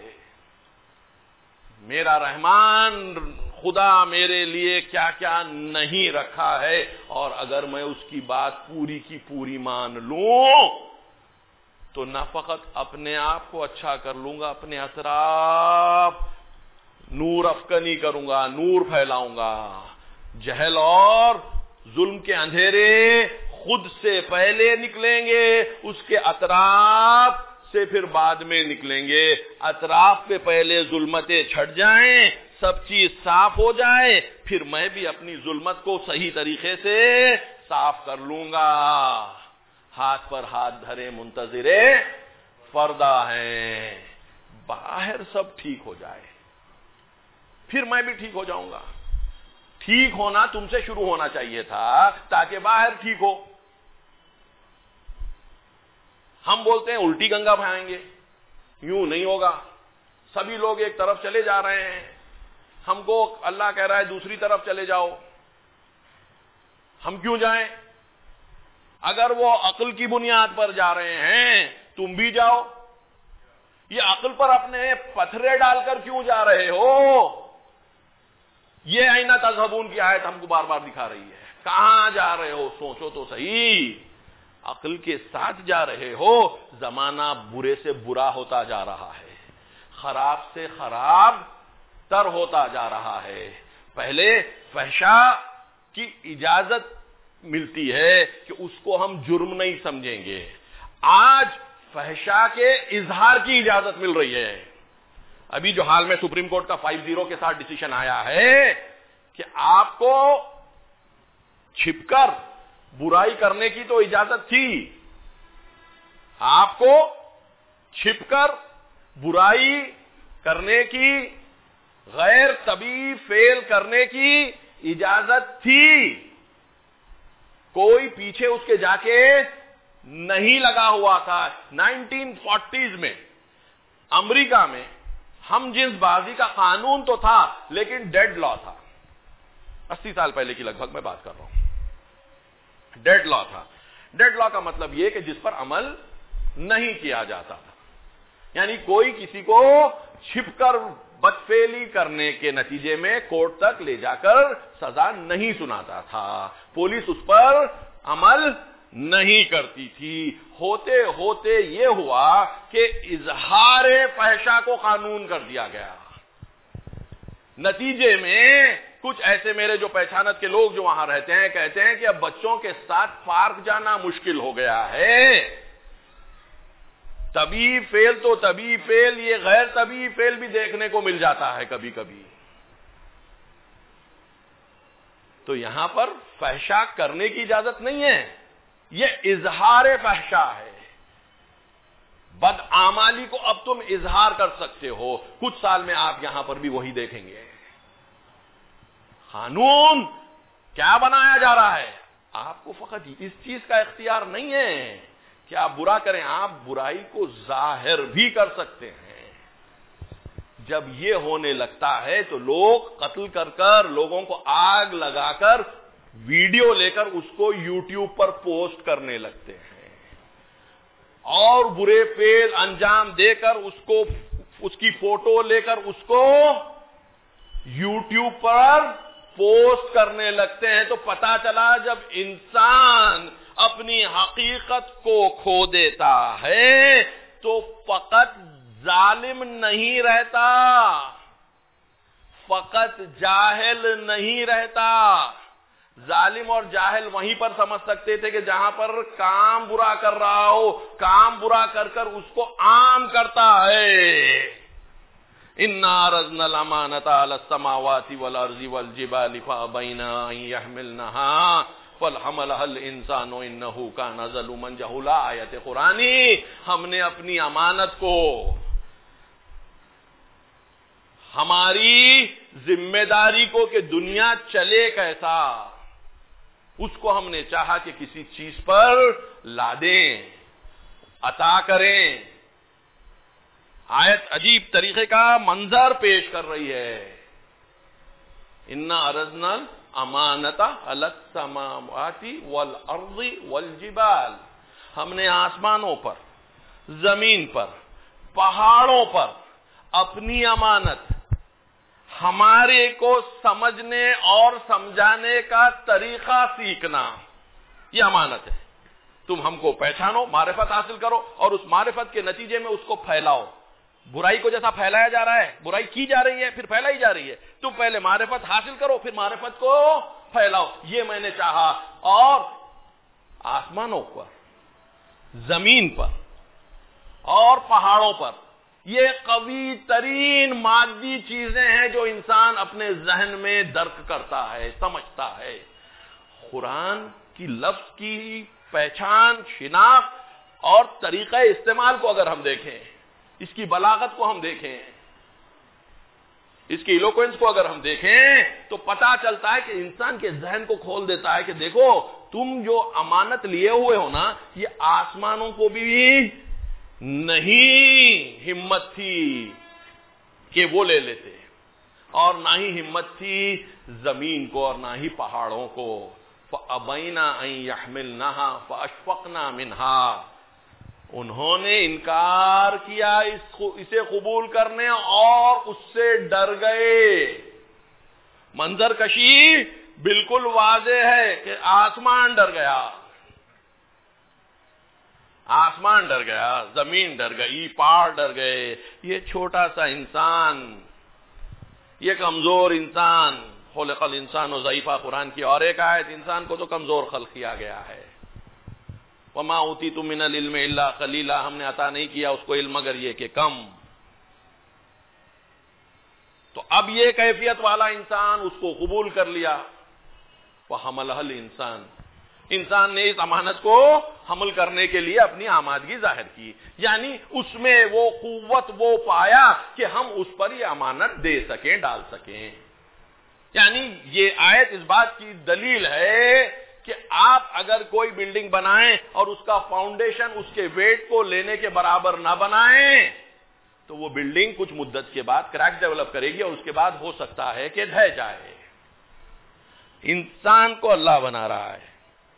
میرا رحمان خدا میرے لیے کیا کیا نہیں رکھا ہے، اور اگر میں اس کی بات پوری کی پوری مان لوں تو نہ فقط اپنے آپ کو اچھا کر لوں گا، اپنے اطراف نور افکنی کروں گا، نور پھیلاؤں گا، جہل اور ظلم کے اندھیرے خود سے پہلے نکلیں گے، اس کے اطراف سے پھر بعد میں نکلیں گے۔ اطراف پہ پہلے ظلمتیں چھٹ جائیں، سب چیز صاف ہو جائے، پھر میں بھی اپنی ظلمت کو صحیح طریقے سے صاف کر لوں گا۔ ہاتھ پر ہاتھ دھرے منتظرے فردا ہیں، باہر سب ٹھیک ہو جائے، پھر میں بھی ٹھیک ہو جاؤں گا۔ ٹھیک ہونا تم سے شروع ہونا چاہیے تھا تاکہ باہر ٹھیک ہو۔ ہم بولتے ہیں الٹی گنگا بہائیں گے، یوں نہیں ہوگا، سبھی لوگ ایک طرف چلے جا رہے ہیں، ہم کو اللہ کہہ رہا ہے دوسری طرف چلے جاؤ، ہم کیوں جائیں؟ اگر وہ عقل کی بنیاد پر جا رہے ہیں تم بھی جاؤ، یہ عقل پر اپنے پتھرے ڈال کر کیوں جا رہے ہو؟ یہ اینا تذہبون کی آیت ہم کو بار بار دکھا رہی ہے، کہاں جا رہے ہو؟ سوچو تو صحیح، عقل کے ساتھ جا رہے ہو، زمانہ برے سے برا ہوتا جا رہا ہے، خراب سے خراب تر ہوتا جا رہا ہے۔ پہلے فحشا کی اجازت ملتی ہے کہ اس کو ہم جرم نہیں سمجھیں گے، آج فحشا کے اظہار کی اجازت مل رہی ہے۔ ابھی جو حال میں سپریم کورٹ کا 5-0 کے ساتھ ڈیسیشن آیا ہے کہ آپ کو چھپ کر برائی کرنے کی تو اجازت تھی، آپ کو چھپ کر برائی کرنے کی، غیر طبیعی فعل کرنے کی اجازت تھی، کوئی پیچھے اس کے جا کے نہیں لگا ہوا تھا۔ 1940s میں امریکہ میں ہم جنس بازی کا قانون تو تھا لیکن ڈیڈ لا تھا، 80 سال پہلے کی لگ بھگ میں بات کر رہا ہوں، ڈیڈ لا تھا۔ ڈیڈ لا کا مطلب یہ کہ جس پر عمل نہیں کیا جاتا تھا، یعنی کوئی کسی کو چھپ کر بدفعلی کرنے کے نتیجے میں کورٹ تک لے جا کر سزا نہیں سناتا تھا، پولیس اس پر عمل نہیں کرتی تھی۔ ہوتے ہوتے یہ ہوا کہ اظہار فحشا کو قانون کر دیا گیا، نتیجے میں کچھ ایسے میرے جو پہچانت کے لوگ جو وہاں رہتے ہیں کہتے ہیں کہ اب بچوں کے ساتھ پارک جانا مشکل ہو گیا ہے، طبیعی فعل تو طبیعی فعل، یہ غیر طبیعی فعل بھی دیکھنے کو مل جاتا ہے کبھی کبھی۔ تو یہاں پر فحشا کرنے کی اجازت نہیں ہے، یہ اظہار فحشا ہے۔ بدعمالی کو اب تم اظہار کر سکتے ہو، کچھ سال میں آپ یہاں پر بھی وہی دیکھیں گے۔ قانون کیا بنایا جا رہا ہے؟ آپ کو فقط اس چیز کا اختیار نہیں ہے کہ آپ برا کریں، آپ برائی کو ظاہر بھی کر سکتے ہیں۔ جب یہ ہونے لگتا ہے تو لوگ قتل کر کر، لوگوں کو آگ لگا کر، ویڈیو لے کر اس کو یوٹیوب پر پوسٹ کرنے لگتے ہیں، اور برے فعل انجام دے کر اس کی فوٹو لے کر اس کو یوٹیوب پر پوسٹ کرنے لگتے ہیں۔ تو پتا چلا جب انسان اپنی حقیقت کو کھو دیتا ہے تو فقط ظالم نہیں رہتا، فقط جاہل نہیں رہتا۔ ظالم اور جاہل وہیں پر سمجھ سکتے تھے کہ جہاں پر کام برا کر رہا ہو، کام برا کر کر اس کو عام کرتا ہے۔ اِنَّا عَرَضْنَا الْأَمَانَةَ عَلَى السَّمَاوَاتِ وَالْأَرْضِ وَالْجِبَالِ فَأَبَيْنَ أَن يَحْمِلْنَهَا فَحَمَلَهَا الْإِنسَانُ إِنَّهُ كَانَ ظَلُومًا جَهُولًا۔ آیت قرآنی، ہم نے اپنی امانت کو، ہماری ذمہ داری کو کہ دنیا چلے کیسا، اس کو ہم نے چاہا کہ کسی چیز پر لا دیں، عطا کریں۔ آیت عجیب طریقے کا منظر پیش کر رہی ہے۔ اِنَّا عَرَضْنَا الْأَمَانَةَ عَلَى السَّمَاوَاتِ وَالْأَرْضِ وَالْجِبَالِ، ہم نے آسمانوں پر، زمین پر، پہاڑوں پر اپنی امانت، ہمارے کو سمجھنے اور سمجھانے کا طریقہ سیکھنا، یہ امانت ہے۔ تم ہم کو پہچانو، معرفت حاصل کرو، اور اس معرفت کے نتیجے میں اس کو پھیلاؤ۔ برائی کو جیسا پھیلایا جا رہا ہے، برائی کی جا رہی ہے، پھر پھیلائی جا رہی ہے، تم پہلے معرفت حاصل کرو، پھر معرفت کو پھیلاؤ، یہ میں نے چاہا. اور آسمانوں پر، زمین پر اور پہاڑوں پر یہ قوی ترین مادی چیزیں ہیں جو انسان اپنے ذہن میں درک کرتا ہے، سمجھتا ہے. قرآن کی لفظ کی پہچان، شناخت اور طریقہ استعمال کو اگر ہم دیکھیں، اس کی بلاغت کو ہم دیکھیں، اس کی ایلوکوینس کو اگر ہم دیکھیں تو پتا چلتا ہے کہ انسان کے ذہن کو کھول دیتا ہے کہ دیکھو تم جو امانت لیے ہوئے ہو نا، یہ آسمانوں کو بھی نہیں ہمت تھی کہ وہ لے لیتے، اور نہ ہی ہمت تھی زمین کو اور نہ ہی پہاڑوں کو. فَأَبَيْنَا أَن يَحْمِلْنَهَا فَأَشْفَقْنَا مِنْهَا، انہوں نے انکار کیا اسے قبول کرنے اور اس سے ڈر گئے. منظر کشی بالکل واضح ہے کہ آسمان ڈر گیا، آسمان ڈر گیا، زمین ڈر گئی، پہاڑ ڈر گئے. یہ چھوٹا سا انسان، یہ کمزور انسان، خلق الانسان ضعیفا، قرآن کی اور ایک آیت، انسان کو تو کمزور خلق کیا گیا ہے. وما اوتیتم من العلم الا قلیلا، ہم نے عطا نہیں کیا اس کو علم مگر یہ کہ کم. تو اب یہ کیفیت والا انسان اس کو قبول کر لیا. فحملہ الانسان، انسان نے اس امانت کو حمل کرنے کے لیے اپنی آمادگی ظاہر کی، یعنی اس میں وہ قوت وہ پایا کہ ہم اس پر یہ امانت دے سکیں، ڈال سکیں. یعنی یہ آیت اس بات کی دلیل ہے کہ آپ اگر کوئی بلڈنگ بنائیں اور اس کا فاؤنڈیشن اس کے ویٹ کو لینے کے برابر نہ بنائیں تو وہ بلڈنگ کچھ مدت کے بعد کریک ڈیولپ کرے گی اور اس کے بعد ہو سکتا ہے کہ ڈھہ جائے. انسان کو اللہ بنا رہا ہے،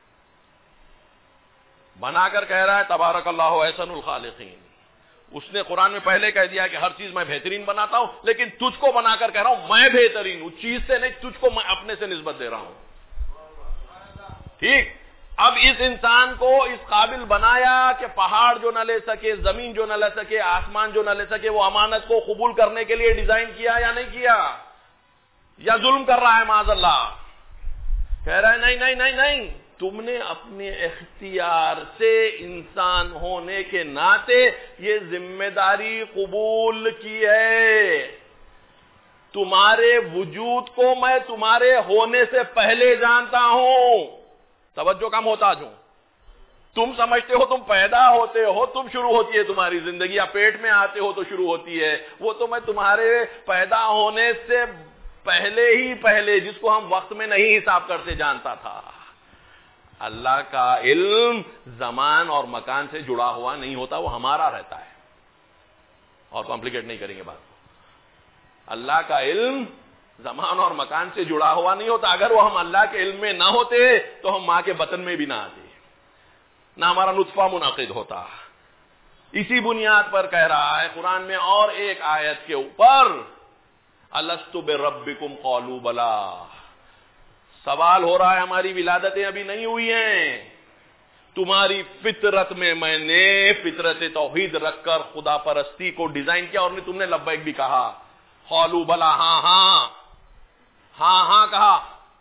بنا کر کہہ رہا ہے تبارک اللہ احسن الخالقین. اس نے قرآن میں پہلے کہہ دیا کہ ہر چیز میں بہترین بناتا ہوں، لیکن تجھ کو بنا کر کہہ رہا ہوں میں بہترین ہوں، چیز سے نہیں، تجھ کو میں اپنے سے نسبت دے رہا ہوں. ٹھیک، اب اس انسان کو اس قابل بنایا کہ پہاڑ جو نہ لے سکے، زمین جو نہ لے سکے، آسمان جو نہ لے سکے، وہ امانت کو قبول کرنے کے لیے ڈیزائن کیا یا نہیں کیا؟ یا ظلم کر رہا ہے معاذ اللہ؟ کہہ رہا ہے نہیں نہیں نہیں نہیں، تم نے اپنے اختیار سے انسان ہونے کے ناطے یہ ذمہ داری قبول کی ہے. تمہارے وجود کو میں تمہارے ہونے سے پہلے جانتا ہوں. توجہ کم ہوتا جو تم سمجھتے ہو تم پیدا ہوتے ہو تم شروع ہوتی ہے تمہاری زندگی، یا پیٹ میں آتے ہو تو شروع ہوتی ہے، وہ تو میں تمہارے پیدا ہونے سے پہلے جس کو ہم وقت میں نہیں حساب کرتے جانتا تھا. اللہ کا علم زمان اور مکان سے جڑا ہوا نہیں ہوتا، وہ ہمارا رہتا ہے. اور کمپلیکیٹ نہیں کریں گے بات کو. اللہ کا علم زمان اور مکان سے جڑا ہوا نہیں ہوتا. اگر وہ ہم اللہ کے علم میں نہ ہوتے تو ہم ماں کے بطن میں بھی نہ آتے، نہ ہمارا نطفہ منعقد ہوتا. اسی بنیاد پر کہہ رہا ہے قرآن میں اور ایک آیت کے اوپر الست بربکم قالوا بلا. سوال ہو رہا ہے ہماری ولادتیں ابھی نہیں ہوئی ہیں، تمہاری فطرت میں نے فطرت توحید رکھ کر خدا پرستی کو ڈیزائن کیا اور تم نے لبیک بھی کہا. قالوا بلا، ہاں ہاں ہاں ہاں کہا.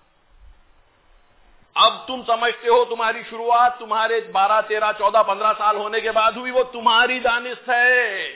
اب تم سمجھتے ہو تمہاری شروعات تمہارے 12 13 14 15 سال ہونے کے بعد ہوئی، وہ تمہاری دانست ہے،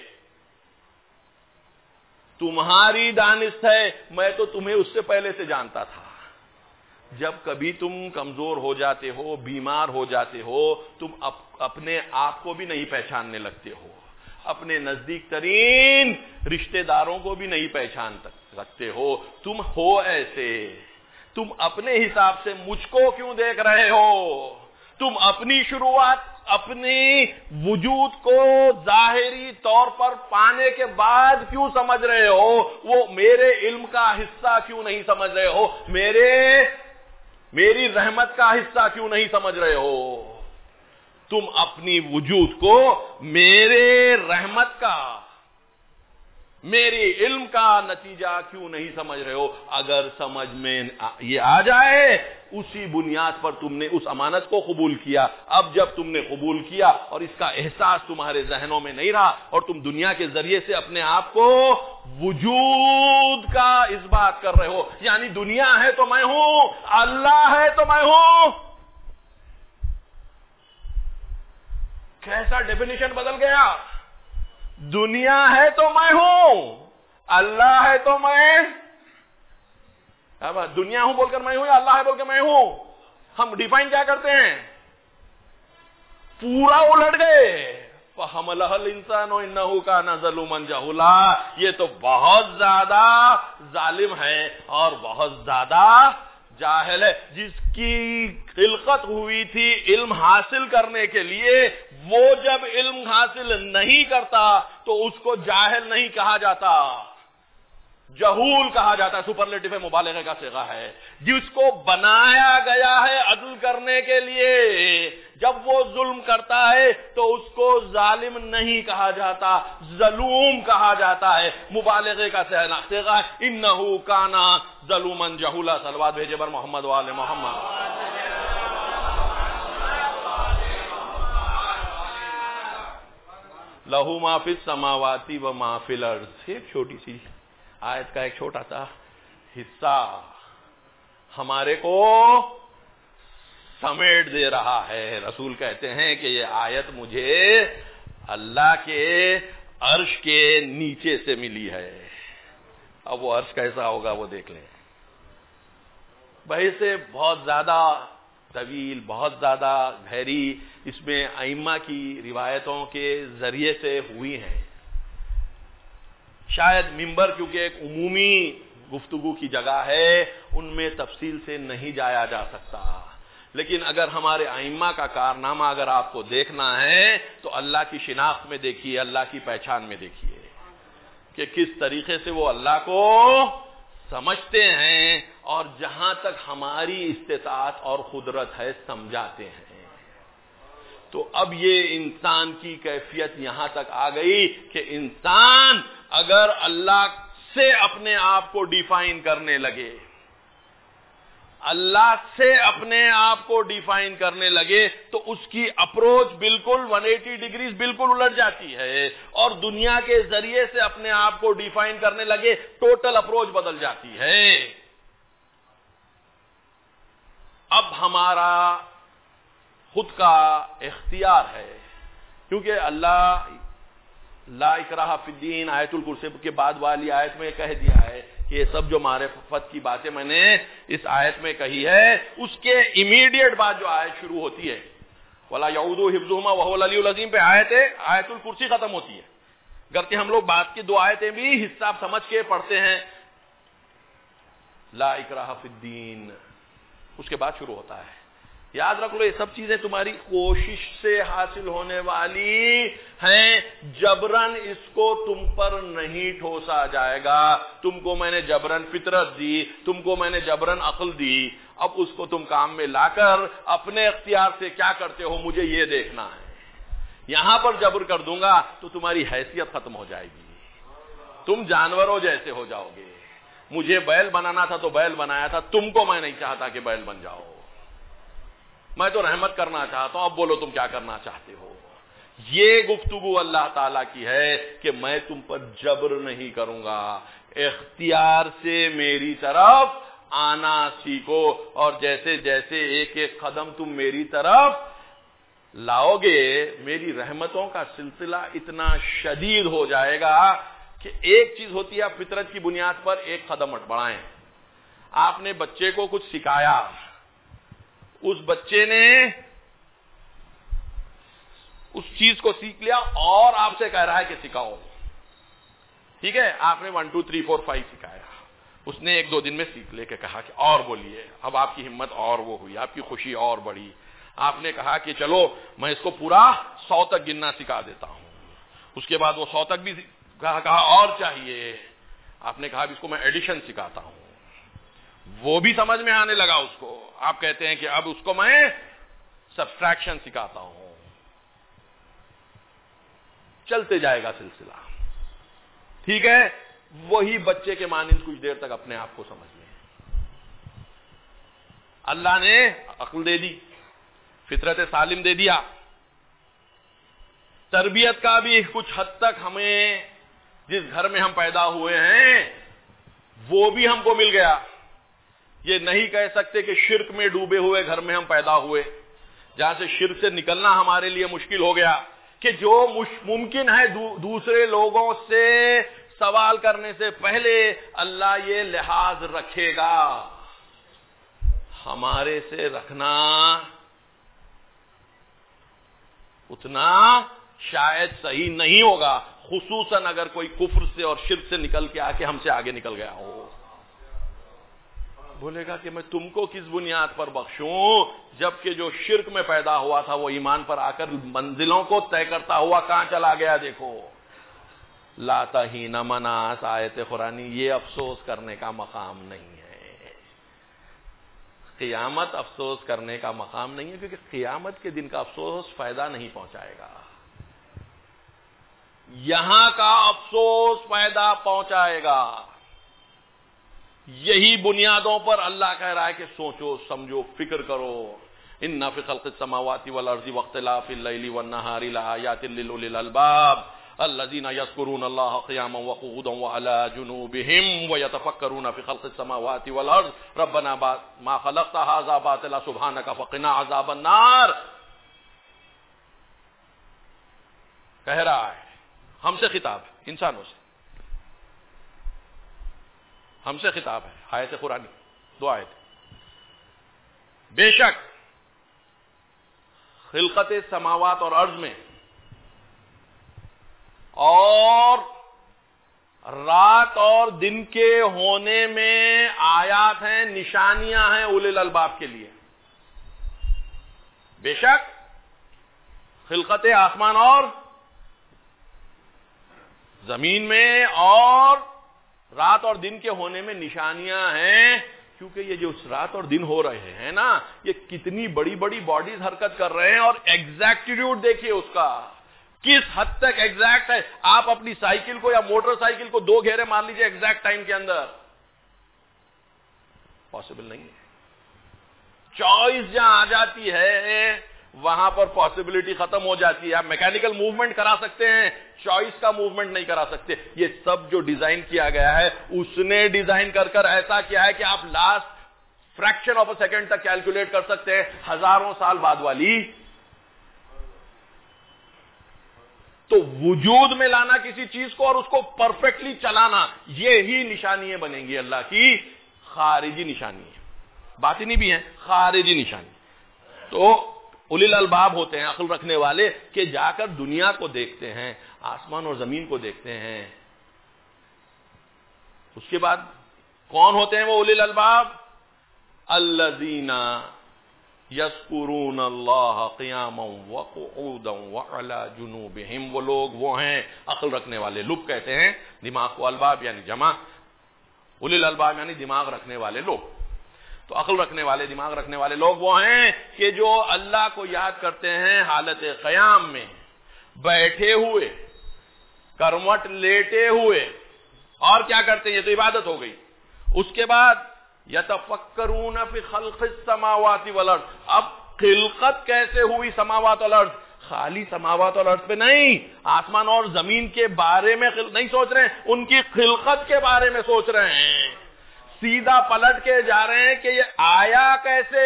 تمہاری دانست ہے. میں تو تمہیں اس سے پہلے سے جانتا تھا. جب کبھی تم کمزور ہو جاتے ہو، بیمار ہو جاتے ہو، تم اپنے آپ کو بھی نہیں پہچاننے لگتے ہو، اپنے نزدیک ترین رشتہ داروں کو بھی نہیں پہچان سکتے ہو. تم ہو ایسے، تم اپنے حساب سے مجھ کو کیوں دیکھ رہے ہو؟ تم اپنی شروعات اپنی وجود کو ظاہری طور پر پانے کے بعد کیوں سمجھ رہے ہو؟ وہ میرے علم کا حصہ کیوں نہیں سمجھ رہے ہو؟ میری رحمت کا حصہ کیوں نہیں سمجھ رہے ہو؟ تم اپنی وجود کو میرے رحمت کا، میری علم کا نتیجہ کیوں نہیں سمجھ رہے ہو؟ اگر سمجھ میں یہ آ جائے، اسی بنیاد پر تم نے اس امانت کو قبول کیا۔ اب جب تم نے قبول کیا اور اس کا احساس تمہارے ذہنوں میں نہیں رہا اور تم دنیا کے ذریعے سے اپنے آپ کو وجود کا اس بات کر رہے ہو، یعنی دنیا ہے تو میں ہوں، اللہ ہے تو میں ہوں، کیسا ڈیفینیشن بدل گیا؟ دنیا ہے تو میں ہوں، اللہ ہے تو میں، دنیا ہوں بول کر میں ہوں یا اللہ ہے بول کر میں ہوں؟ ہم ڈیفائن کیا کرتے ہیں؟ پورا الٹ گئے۔ فَحَمَلَهَا الْإِنسَانُ إِنَّهُ كَانَ ظَلُومًا جَهُولًا، یہ تو بہت زیادہ ظالم ہے اور بہت زیادہ جاہل ہے۔ جس کی خلقت ہوئی تھی علم حاصل کرنے کے لیے، وہ جب علم حاصل نہیں کرتا تو اس کو جاہل نہیں کہا جاتا، جہول کہا جاتا ہے، سپرلیٹو مبالغہ کا صیغہ ہے۔ جس کو بنایا گیا ہے عدل کرنے کے لیے، جب وہ ظلم کرتا ہے تو اس کو ظالم نہیں کہا جاتا، ظلوم کہا جاتا ہے، مبالغے کا صیغہ ہے۔ انہو کانا ظلوما جہولا، صلوات بھیجے بر محمد و آل محمد۔ لہو ما فی السماوات و ما فی الارض، ایک چھوٹی سی آیت کا ایک چھوٹا سا حصہ ہمارے کو سمیٹ دے رہا ہے۔ رسول کہتے ہیں کہ یہ آیت مجھے اللہ کے عرش کے نیچے سے ملی ہے۔ اب وہ عرش کیسا ہوگا وہ دیکھ لیں۔ بھائی سے بہت زیادہ طویل، بہت زیادہ گہری، اس میں ائمہ کی روایتوں کے ذریعے سے ہوئی ہیں۔ شاید ممبر کیونکہ ایک عمومی گفتگو کی جگہ ہے، ان میں تفصیل سے نہیں جایا جا سکتا، لیکن اگر ہمارے ائمہ کا کارنامہ اگر آپ کو دیکھنا ہے تو اللہ کی شناخت میں دیکھیے، اللہ کی پہچان میں دیکھیے کہ کس طریقے سے وہ اللہ کو سمجھتے ہیں اور جہاں تک ہماری استطاعت اور قدرت ہے سمجھاتے ہیں۔ تو اب یہ انسان کی کیفیت یہاں تک آ گئی کہ انسان اگر اللہ سے اپنے آپ کو ڈیفائن کرنے لگے، اللہ سے اپنے آپ کو ڈیفائن کرنے لگے تو اس کی اپروچ بالکل 180 ڈگریز بالکل الٹ جاتی ہے، اور دنیا کے ذریعے سے اپنے آپ کو ڈیفائن کرنے لگے ٹوٹل اپروچ بدل جاتی ہے۔ اب ہمارا خود کا اختیار ہے، کیونکہ اللہ لا اکراہ فی الدین آیت الکرسی کے بعد والی آیت میں کہہ دیا ہے کہ یہ سب جو معرفت کی باتیں میں نے اس آیت میں کہی ہے، اس کے امیڈیٹ بعد جو آیت شروع ہوتی ہے وَلَا يَعُودُ حِفْظُهُمَا وَهُوَ الْعَلِيُّ الْعَظِيمُ پہ آیت الکرسی ختم ہوتی ہے، گرچہ ہم لوگ بعد کی دو آیتیں بھی حصہ سمجھ کے پڑھتے ہیں۔ لا اکراہ فی الدین اس کے بعد شروع ہوتا ہے۔ یاد رکھ لو یہ سب چیزیں تمہاری کوشش سے حاصل ہونے والی ہیں، جبرن اس کو تم پر نہیں ٹھوسا جائے گا۔ تم کو میں نے جبرن فطرت دی، تم کو میں نے جبرن عقل دی، اب اس کو تم کام میں لا کر اپنے اختیار سے کیا کرتے ہو مجھے یہ دیکھنا ہے۔ یہاں پر جبر کر دوں گا تو تمہاری حیثیت ختم ہو جائے گی، تم جانوروں جیسے ہو جاؤ گے۔ مجھے بیل بنانا تھا تو بیل بنایا تھا، تم کو میں نہیں چاہتا کہ بیل بن جاؤ۔ میں تو رحمت کرنا چاہتا ہوں، اب بولو تم کیا کرنا چاہتے ہو۔ یہ گفتگو اللہ تعالیٰ کی ہے کہ میں تم پر جبر نہیں کروں گا، اختیار سے میری طرف آنا سیکھو، اور جیسے جیسے ایک ایک قدم تم میری طرف لاؤ گے میری رحمتوں کا سلسلہ اتنا شدید ہو جائے گا کہ ایک چیز ہوتی ہے فطرت کی بنیاد پر ایک قدم بڑھائیں۔ آپ نے بچے کو کچھ سکھایا، اس بچے نے اس چیز کو سیکھ لیا اور آپ سے کہہ رہا ہے کہ سکھاؤ، ٹھیک ہے، آپ نے 1 2 3 4 5 سکھایا، اس نے 1 2 دن میں سیکھ لے کے کہا کہ اور بولیے، اب آپ کی ہمت اور وہ ہوئی، آپ کی خوشی اور بڑھی، آپ نے کہا کہ چلو میں اس کو پورا 100 تک گننا سکھا دیتا ہوں، اس کے بعد وہ 100 تک بھی کہا اور چاہیے، آپ نے کہا اب اس کو میں ایڈیشن سکھاتا ہوں، وہ بھی سمجھ میں آنے لگا اس کو، آپ کہتے ہیں کہ اب اس کو میں سبٹریکشن سکھاتا ہوں، چلتے جائے گا سلسلہ۔ ٹھیک ہے، وہی بچے کے مانند کچھ دیر تک اپنے آپ کو سمجھ لیں. اللہ نے عقل دے دی، فطرت سالم دے دیا، تربیت کا بھی کچھ حد تک ہمیں جس گھر میں ہم پیدا ہوئے ہیں وہ بھی ہم کو مل گیا. یہ نہیں کہہ سکتے کہ شرک میں ڈوبے ہوئے گھر میں ہم پیدا ہوئے، جہاں سے شرک سے نکلنا ہمارے لیے مشکل ہو گیا، کہ جو ممکن ہے دوسرے لوگوں سے سوال کرنے سے پہلے اللہ یہ لحاظ رکھے گا. ہمارے سے رکھنا اتنا شاید صحیح نہیں ہوگا، خصوصاً اگر کوئی کفر سے اور شرک سے نکل کے آ کے ہم سے آگے نکل گیا ہو. بولے گا کہ میں تم کو کس بنیاد پر بخشوں، جبکہ جو شرک میں پیدا ہوا تھا وہ ایمان پر آ کر منزلوں کو طے کرتا ہوا کہاں چلا گیا. دیکھو لا تہین مناس آیت قرآنی، یہ افسوس کرنے کا مقام نہیں ہے. قیامت افسوس کرنے کا مقام نہیں ہے، کیونکہ قیامت کے دن کا افسوس فائدہ نہیں پہنچائے گا. یہاں کا افسوس فائدہ پہنچائے گا. یہی بنیادوں پر اللہ کہہ رہا ہے کہ سوچو سمجھو فکر کرو. ان فی خلق السماوات والارض واختلاف اللیل والنہار لآیات لأولی الالباب الذین یذکرون اللہ قیاما وقعودا وعلی جنوبہم ویتفکرون فی خلق السماوات والارض ربنا ما خلقت ھذا باطلا سبحانک فقنا عذاب النار. کہہ رہا ہے ہم سے خطاب ہے، انسانوں سے ہم سے خطاب ہے. آیت قرآن، دو آیت. بے شک خلقت سماوات اور ارض میں اور رات اور دن کے ہونے میں آیات ہیں، نشانیاں ہیں اولی الالباب کے لیے. بے شک خلقت آسمان اور زمین میں اور رات اور دن کے ہونے میں نشانیاں ہیں، کیونکہ یہ جو رات اور دن ہو رہے ہیں نا، یہ کتنی بڑی بڑی باڈیز حرکت کر رہے ہیں، اور ایگزیکٹیوڈ دیکھیے اس کا کس حد تک ایگزیکٹ ہے. آپ اپنی سائیکل کو یا موٹر سائیکل کو 2 گھیرے مار لیجئے ایگزیکٹ ٹائم کے اندر، پاسبل نہیں ہے. چوائس جہاں آ جاتی ہے وہاں پر پاسبلٹی ختم ہو جاتی ہے. آپ میکینیکل موومنٹ کرا سکتے ہیں، چوائس کا موومنٹ نہیں کرا سکتے. یہ سب جو ڈیزائن کیا گیا ہے اس نے ڈیزائن کر کر ایسا کیا ہے کہ آپ last fraction of a second تک کیلکولیٹ کر سکتے ہیں، ہزاروں سال بعد والی. تو وجود میں لانا کسی چیز کو اور اس کو پرفیکٹلی چلانا، یہی نشانیاں بنیں گی اللہ کی خارجی نشانی ہے. باطنی بھی ہیں، خارجی نشانی. تو اولی الالباب ہوتے ہیں عقل رکھنے والے کہ جا کر دنیا کو دیکھتے ہیں، آسمان اور زمین کو دیکھتے ہیں. اس کے بعد کون ہوتے ہیں وہ اولی الالباب؟ الذین یذکرون اللہ قیاما وقعودا وعلی جنوبہم. وہ لوگ وہ ہیں عقل رکھنے والے. لب کہتے ہیں دماغ کو، الباب یعنی جمع، اولی الالباب یعنی دماغ رکھنے والے لوگ. تو عقل رکھنے والے، دماغ رکھنے والے لوگ وہ ہیں کہ جو اللہ کو یاد کرتے ہیں حالت قیام میں، بیٹھے ہوئے، کروٹ لیٹے ہوئے. اور کیا کرتے ہیں؟ یہ تو عبادت ہو گئی. اس کے بعد یتفکرون فی خلق السماوات والارض. اب خلقت کیسے ہوئی سماوات والارض؟ خالی سماوات اور ارض پہ نہیں، آسمان اور زمین کے بارے میں نہیں سوچ رہے ہیں، ان کی خلقت کے بارے میں سوچ رہے ہیں. سیدھا پلٹ کے جا رہے ہیں کہ یہ آیا کیسے،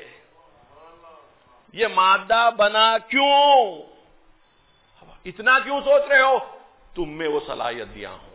یہ مادہ بنا کیوں، اتنا کیوں سوچ رہے ہو؟ تم میں وہ صلاحیت دیا ہوں.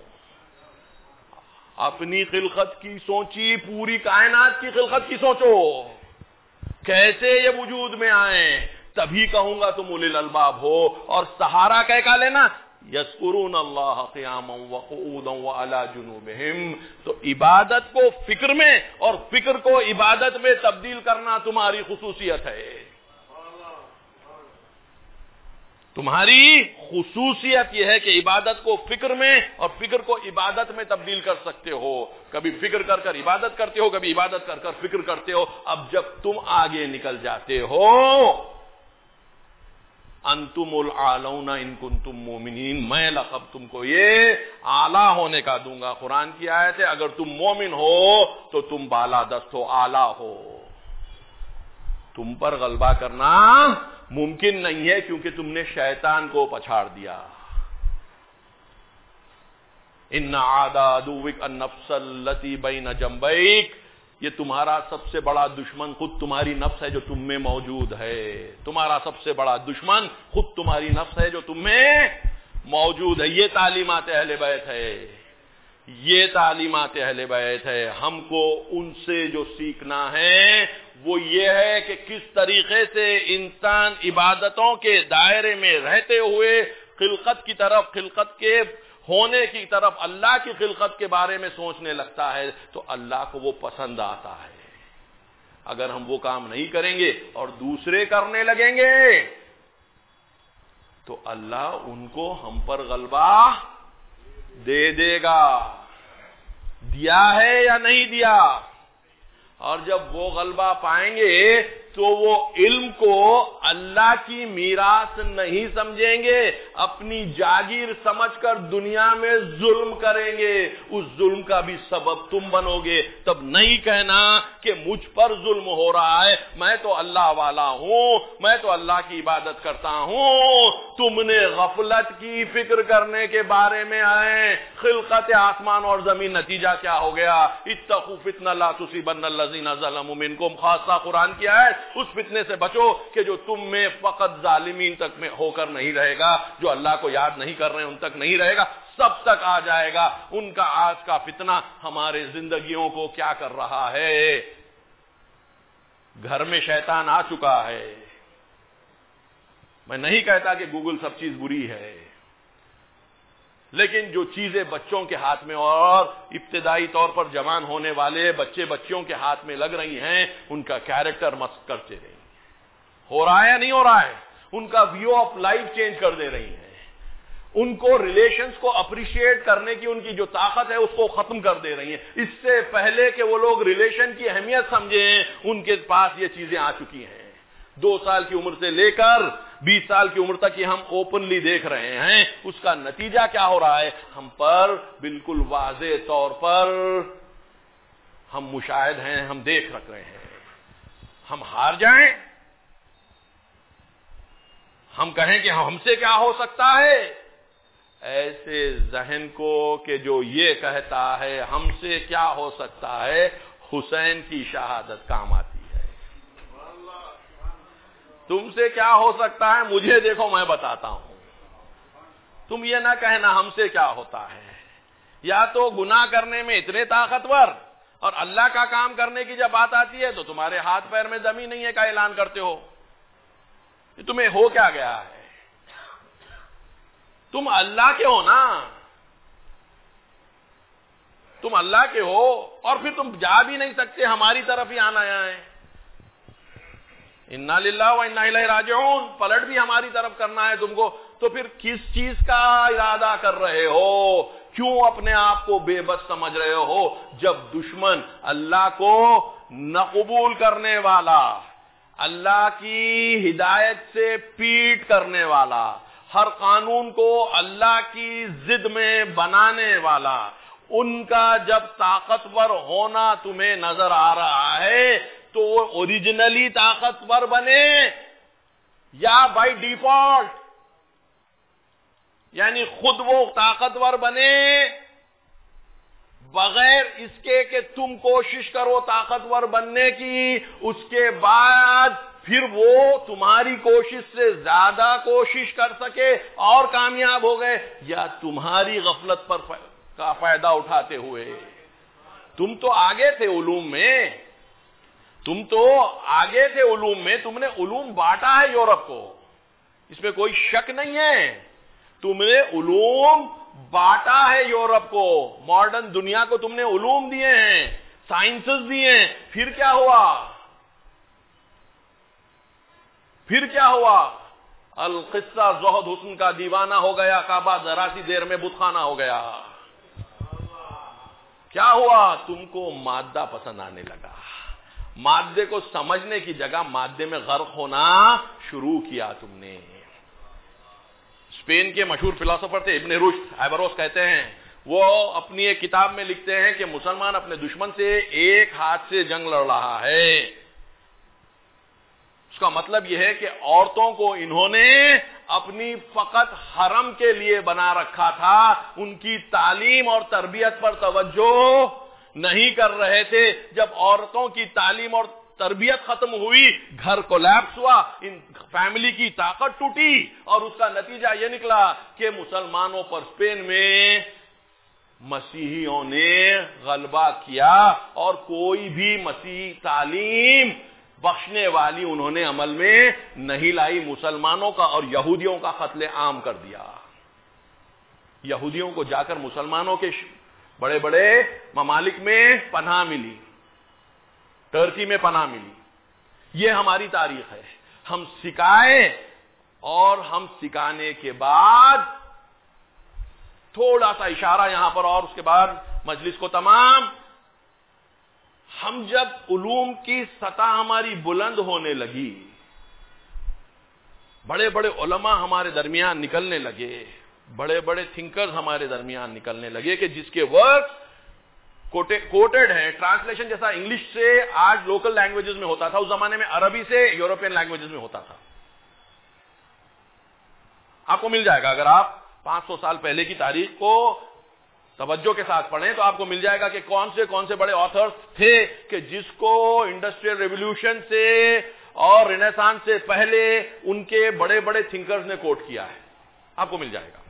اپنی خلقت کی سوچی، پوری کائنات کی خلقت کی سوچو، کیسے یہ وجود میں آئے، تبھی کہوں گا تم اولی الالباب ہو. اور سہارا کہہ کا لینا یذکرون اللہ قیاما وقعودا وعلی جنوبہم. تو عبادت کو فکر میں اور فکر کو عبادت میں تبدیل کرنا تمہاری خصوصیت ہے. تمہاری خصوصیت یہ ہے کہ عبادت کو فکر میں اور فکر کو عبادت میں تبدیل کر سکتے ہو. کبھی فکر کر کر عبادت کرتے ہو، کبھی عبادت کر کر فکر کرتے ہو. اب جب تم آگے نکل جاتے ہو انتم العالون ان کنتم مومنین، میں لقب تم کو یہ اعلیٰ ہونے کا دوں گا۔ قرآن کی آیت ہے، اگر تم مومن ہو تو تم بالا دست ہو، اعلیٰ ہو۔ تم پر غلبہ کرنا ممکن نہیں ہے کیونکہ تم نے شیطان کو پچھاڑ دیا۔ ان عاد عدوک النفس التي بین جنبیک، یہ تمہارا سب سے بڑا دشمن خود تمہاری نفس ہے جو تم میں موجود ہے۔ تمہارا سب سے بڑا دشمن خود تمہاری نفس ہے جو تم میں موجود ہے۔ یہ تعلیمات اہل بیت ہے، یہ تعلیمات اہل بیت ہے۔ ہم کو ان سے جو سیکھنا ہے وہ یہ ہے کہ کس طریقے سے انسان عبادتوں کے دائرے میں رہتے ہوئے خلقت کی طرف، خلقت کے ہونے کی طرف، اللہ کی خلقت کے بارے میں سوچنے لگتا ہے تو اللہ کو وہ پسند آتا ہے۔ اگر ہم وہ کام نہیں کریں گے اور دوسرے کرنے لگیں گے تو اللہ ان کو ہم پر غلبہ دے دے گا۔ دیا ہے یا نہیں دیا؟ اور جب وہ غلبہ پائیں گے تو وہ علم کو اللہ کی میراث نہیں سمجھیں گے، اپنی جاگیر سمجھ کر دنیا میں ظلم کریں گے۔ اس ظلم کا بھی سبب تم بنو گے۔ تب نہیں کہنا کہ مجھ پر ظلم ہو رہا ہے، میں تو اللہ والا ہوں، میں تو اللہ کی عبادت کرتا ہوں۔ تم نے غفلت کی فکر کرنے کے بارے میں آئے، خلقت آسمان اور زمین، نتیجہ کیا ہو گیا؟ اتقوا فتنہ لا تصیبن الذین ظلموا منکم خاصہ۔ قرآن کی آیت، اس فتنے سے بچو کہ جو تم میں فقط ظالمین تک میں ہو کر نہیں رہے گا، جو اللہ کو یاد نہیں کر رہے ہیں ان تک نہیں رہے گا، سب تک آ جائے گا۔ ان کا آج کا فتنہ ہمارے زندگیوں کو کیا کر رہا ہے؟ گھر میں شیطان آ چکا ہے۔ میں نہیں کہتا کہ گوگل سب چیز بری ہے، لیکن جو چیزیں بچوں کے ہاتھ میں اور ابتدائی طور پر جوان ہونے والے بچیوں کے ہاتھ میں لگ رہی ہیں، ان کا کیریکٹر مست کرتے رہی ہیں۔ ہو رہا ہے یا نہیں ہو رہا ہے؟ ان کا ویو آف لائف چینج کر دے رہی ہیں، ان کو ریلیشنز کو اپریشیٹ کرنے کی ان کی جو طاقت ہے اس کو ختم کر دے رہی ہیں۔ اس سے پہلے کہ وہ لوگ ریلیشن کی اہمیت سمجھیں، ان کے پاس یہ چیزیں آ چکی ہیں۔ 2 سال کی عمر سے لے کر 20 سال کی عمر تک یہ ہم اوپنلی دیکھ رہے ہیں۔ اس کا نتیجہ کیا ہو رہا ہے؟ ہم پر بالکل واضح طور پر ہم مشاہد ہیں، ہم دیکھ رہے ہیں۔ ہم ہار جائیں، ہم کہیں کہ ہم سے کیا ہو سکتا ہے، ایسے ذہن کو کہ جو یہ کہتا ہے ہم سے کیا ہو سکتا ہے، حسین کی شہادت کام آتی ہے۔ تم سے کیا ہو سکتا ہے، مجھے دیکھو میں بتاتا ہوں۔ تم یہ نہ کہنا ہم سے کیا ہوتا ہے۔ یا تو گناہ کرنے میں اتنے طاقتور اور اللہ کا کام کرنے کی جب بات آتی ہے تو تمہارے ہاتھ پیر میں دم ہی نہیں ہے کا اعلان کرتے ہو۔ تمہیں ہو کیا گیا ہے؟ تم اللہ کے ہو نا، تم اللہ کے ہو اور پھر تم جا بھی نہیں سکتے، ہماری طرف ہی آنا ہے۔ انا للہ و انا الیہ راجعون، پلٹ بھی ہماری طرف کرنا ہے تم کو، تو پھر کس چیز کا ارادہ کر رہے ہو؟ کیوں اپنے آپ کو بے بس سمجھ رہے ہو؟ جب دشمن اللہ کو نہ قبول کرنے والا، اللہ کی ہدایت سے پیٹ کرنے والا، ہر قانون کو اللہ کی ضد میں بنانے والا، ان کا جب طاقتور ہونا تمہیں نظر آ رہا ہے تو وہ اوریجنلی طاقتور بنے یا بائی ڈیفالٹ، یعنی خود وہ طاقتور بنے بغیر اس کے کہ تم کوشش کرو طاقتور بننے کی، اس کے بعد پھر وہ تمہاری کوشش سے زیادہ کوشش کر سکے اور کامیاب ہو گئے، یا تمہاری غفلت پر کا فائدہ اٹھاتے ہوئے۔ تم تو آگے تھے علوم میں، تم تو آگے تھے علوم میں، تم نے علوم بانٹا ہے یورپ کو، اس میں کوئی شک نہیں ہے۔ تم نے علوم بانٹا ہے یورپ کو، ماڈرن دنیا کو تم نے علوم دیے ہیں، سائنسز دیے ہیں۔ پھر کیا ہوا؟ پھر کیا ہوا؟ القصہ زہد حسن کا دیوانہ ہو گیا، کعبہ ذرا سی دیر میں بت خانہ ہو گیا۔ کیا ہوا؟ تم کو مادہ پسند آنے لگا، مادے کو سمجھنے کی جگہ مادے میں غرق ہونا شروع کیا تم نے۔ اسپین کے مشہور فلاسفر تھے ابن رشد، ایبروس کہتے ہیں، وہ اپنی ایک کتاب میں لکھتے ہیں کہ مسلمان اپنے دشمن سے ایک ہاتھ سے جنگ لڑ رہا ہے۔ اس کا مطلب یہ ہے کہ عورتوں کو انہوں نے اپنی فقط حرم کے لیے بنا رکھا تھا، ان کی تعلیم اور تربیت پر توجہ نہیں کر رہے تھے۔ جب عورتوں کی تعلیم اور تربیت ختم ہوئی، گھر کولیپس ہوا، ان فیملی کی طاقت ٹوٹی، اور اس کا نتیجہ یہ نکلا کہ مسلمانوں پر اسپین میں مسیحیوں نے غلبہ کیا، اور کوئی بھی مسیحی تعلیم بخشنے والی انہوں نے عمل میں نہیں لائی۔ مسلمانوں کا اور یہودیوں کا قتل عام کر دیا۔ یہودیوں کو جا کر مسلمانوں کے بڑے بڑے ممالک میں پناہ ملی، ترکی میں پناہ ملی۔ یہ ہماری تاریخ ہے۔ ہم سکھائیں، اور ہم سکھانے کے بعد تھوڑا سا اشارہ یہاں پر، اور اس کے بعد مجلس کو تمام، ہم جب علوم کی سطح ہماری بلند ہونے لگی، بڑے بڑے علماء ہمارے درمیان نکلنے لگے، بڑے بڑے تھنکرز ہمارے درمیان نکلنے لگے کہ جس کے ورک کوٹڈ ہیں، ٹرانسلیشن جیسا انگلش سے آج لوکل لینگویجز میں ہوتا تھا، اس زمانے میں عربی سے یورپین لینگویجز میں ہوتا تھا۔ آپ کو مل جائے گا، اگر آپ 500 سال پہلے کی تاریخ کو توجہ کے ساتھ پڑھیں تو آپ کو مل جائے گا کہ کون سے بڑے آتھرز تھے کہ جس کو انڈسٹریل ریولوشن سے اور رینیسانس سے پہلے ان کے بڑے بڑے تھنکرز نے کوٹ کیا ہے، آپ کو مل جائے گا۔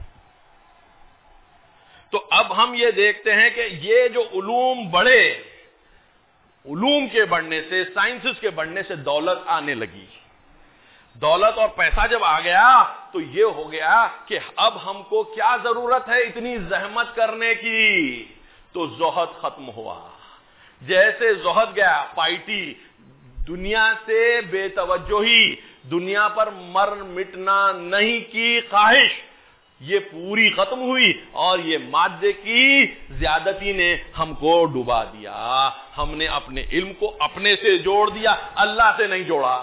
تو اب ہم یہ دیکھتے ہیں کہ یہ جو علوم بڑھے، علوم کے بڑھنے سے، سائنسز کے بڑھنے سے دولت آنے لگی۔ دولت اور پیسہ جب آ گیا تو یہ ہو گیا کہ اب ہم کو کیا ضرورت ہے اتنی زحمت کرنے کی، تو زہد ختم ہوا۔ جیسے زہد گیا، پائٹی، دنیا سے بے توجہی، دنیا پر مر مٹنا نہیں کی خواہش، یہ پوری ختم ہوئی، اور یہ مادے کی زیادتی نے ہم کو ڈبا دیا۔ ہم نے اپنے علم کو اپنے سے جوڑ دیا، اللہ سے نہیں جوڑا۔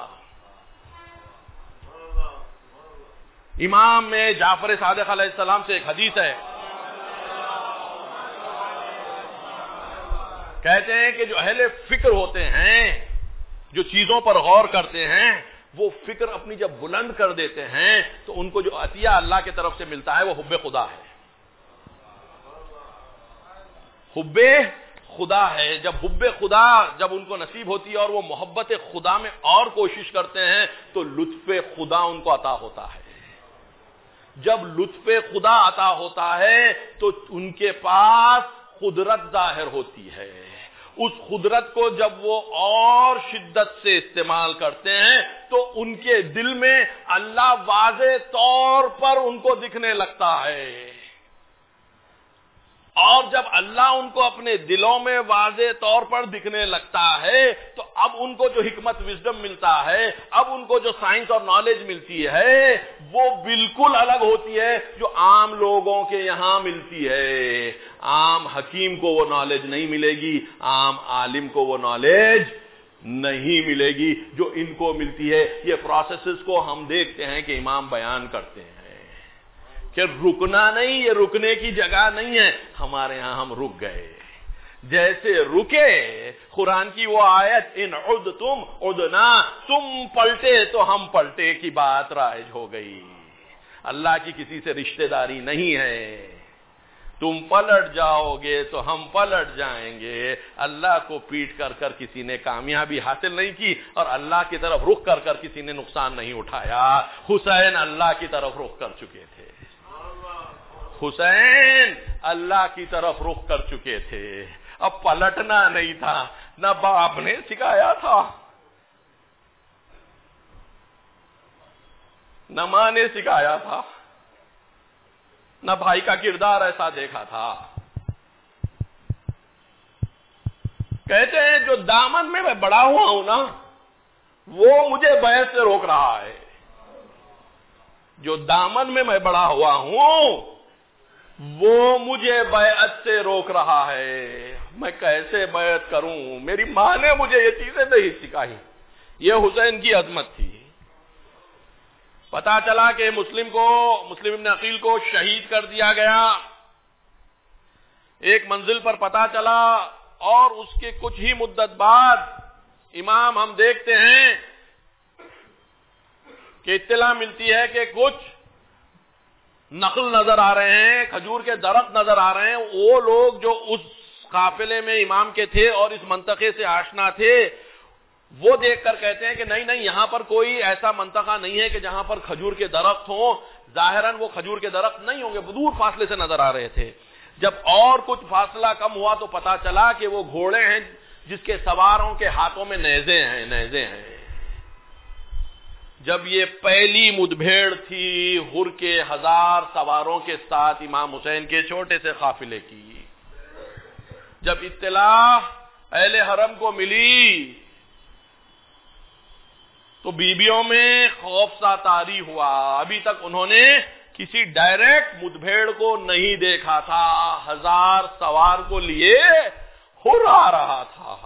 امام میں جعفر صادق علیہ السلام سے ایک حدیث ہے، کہتے ہیں کہ جو اہل فکر ہوتے ہیں، جو چیزوں پر غور کرتے ہیں، وہ فکر اپنی جب بلند کر دیتے ہیں تو ان کو جو عطیہ اللہ کی طرف سے ملتا ہے وہ حب خدا ہے۔ حب خدا ہے۔ جب حب خدا جب ان کو نصیب ہوتی ہے اور وہ محبت خدا میں اور کوشش کرتے ہیں تو لطف خدا ان کو عطا ہوتا ہے۔ جب لطف خدا عطا ہوتا ہے تو ان کے پاس قدرت ظاہر ہوتی ہے۔ اس قدرت کو جب وہ اور شدت سے استعمال کرتے ہیں تو ان کے دل میں اللہ واضح طور پر ان کو دکھنے لگتا ہے، اور جب اللہ ان کو اپنے دلوں میں واضح طور پر دکھنے لگتا ہے تو اب ان کو جو حکمت وزڈم ملتا ہے، اب ان کو جو سائنس اور نالج ملتی ہے وہ بالکل الگ ہوتی ہے جو عام لوگوں کے یہاں ملتی ہے۔ عام حکیم کو وہ نالج نہیں ملے گی، عام عالم کو وہ نالج نہیں ملے گی جو ان کو ملتی ہے۔ یہ پروسیسز کو ہم دیکھتے ہیں کہ امام بیان کرتے ہیں کہ رکنا نہیں، یہ رکنے کی جگہ نہیں ہے۔ ہمارے ہاں ہم رک گئے، جیسے رکے قرآن کی وہ آیت ان عدتم عدنا، تم پلٹے تو ہم پلٹے کی بات رائج ہو گئی۔ اللہ کی کسی سے رشتہ داری نہیں ہے، تم پلٹ جاؤ گے تو ہم پلٹ جائیں گے۔ اللہ کو پیٹ کر کر کسی نے کامیابی حاصل نہیں کی، اور اللہ کی طرف رخ کر کر کسی نے نقصان نہیں اٹھایا۔ حسین اللہ کی طرف رخ کر چکے تھے، حسین اللہ کی طرف رخ کر چکے تھے، اب پلٹنا نہیں تھا۔ نہ باپ نے سکھایا تھا، نہ ماں نے سکھایا تھا، نہ بھائی کا کردار ایسا دیکھا تھا۔ کہتے ہیں جو دامن میں میں بڑا ہوا ہوں نا وہ مجھے بیعت سے روک رہا ہے۔ جو دامن میں میں بڑا ہوا ہوں وہ مجھے بیعت سے روک رہا ہے۔ میں کیسے بیعت کروں؟ میری ماں نے مجھے یہ چیزیں نہیں سکھائی۔ یہ حسین کی عظمت تھی، پتا چلا کہ مسلم ابن عقیل کو شہید کر دیا گیا. ایک منزل پر پتا چلا اور اس کے کچھ ہی مدت بعد امام ہم دیکھتے ہیں کہ اطلاع ملتی ہے کہ کچھ نخل نظر آ رہے ہیں, کھجور کے درخت نظر آ رہے ہیں. وہ لوگ جو اس قافلے میں امام کے تھے اور اس منطقے سے آشنا تھے, وہ دیکھ کر کہتے ہیں کہ نہیں یہاں پر کوئی ایسا منطقہ نہیں ہے کہ جہاں پر کھجور کے درخت ہوں. ظاہراً وہ کھجور کے درخت نہیں ہوں گے, دور فاصلے سے نظر آ رہے تھے. جب اور کچھ فاصلہ کم ہوا تو پتا چلا کہ وہ گھوڑے ہیں جس کے سواروں کے ہاتھوں میں نیزے ہیں. جب یہ پہلی مدبھیڑ تھی ہر کے 1000 سواروں کے ساتھ امام حسین کے چھوٹے سے قافلے کی, جب اطلاع اہل حرم کو ملی تو بیبیوں میں خوف سا طاری ہوا. ابھی تک انہوں نے کسی ڈائریکٹ مدبھیڑ کو نہیں دیکھا تھا. 1000 سوار کو لیے ہر آ رہا تھا.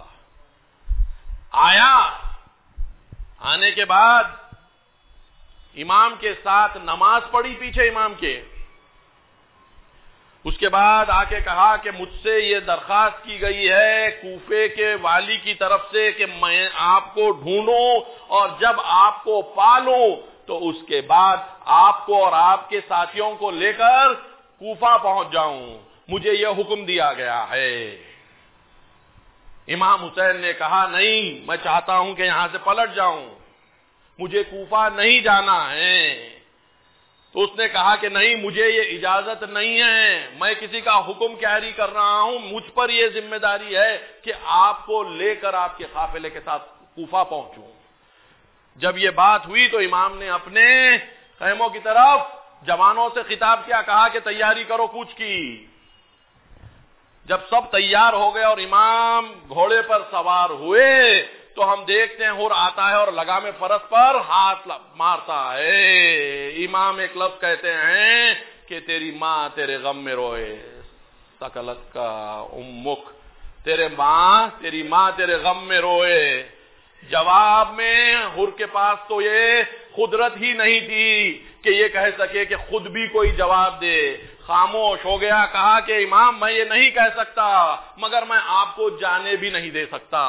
آنے کے بعد امام کے ساتھ نماز پڑھی پیچھے امام کے. اس کے بعد آ کے کہا کہ مجھ سے یہ درخواست کی گئی ہے کوفے کے والی کی طرف سے کہ میں آپ کو ڈھونڈوں اور جب آپ کو پالوں تو اس کے بعد آپ کو اور آپ کے ساتھیوں کو لے کر کوفہ پہنچ جاؤں. مجھے یہ حکم دیا گیا ہے. امام حسین نے کہا نہیں, میں چاہتا ہوں کہ یہاں سے پلٹ جاؤں, مجھے کوفہ نہیں جانا ہے. تو اس نے کہا کہ نہیں, مجھے یہ اجازت نہیں ہے, میں کسی کا حکم جاری کر رہا ہوں, مجھ پر یہ ذمہ داری ہے کہ آپ کو لے کر آپ کے قافلے کے ساتھ کوفہ پہنچوں. جب یہ بات ہوئی تو امام نے اپنے خیموں کی طرف جوانوں سے خطاب کیا, کہا کہ تیاری کرو کوچ کی. جب سب تیار ہو گئے اور امام گھوڑے پر سوار ہوئے تو ہم دیکھتے ہیں ہر آتا ہے اور لگام فرس پر ہاتھ مارتا ہے. امام ایک لفظ کہتے ہیں کہ تیری ماں تیرے غم میں روئے, سکلت کا امک, تیری ماں تیرے غم میں روئے. جواب میں ہر کے پاس تو یہ قدرت ہی نہیں تھی کہ یہ کہہ سکے کہ خود بھی کوئی جواب دے. خاموش ہو گیا. کہا کہ امام میں یہ نہیں کہہ سکتا مگر میں آپ کو جانے بھی نہیں دے سکتا.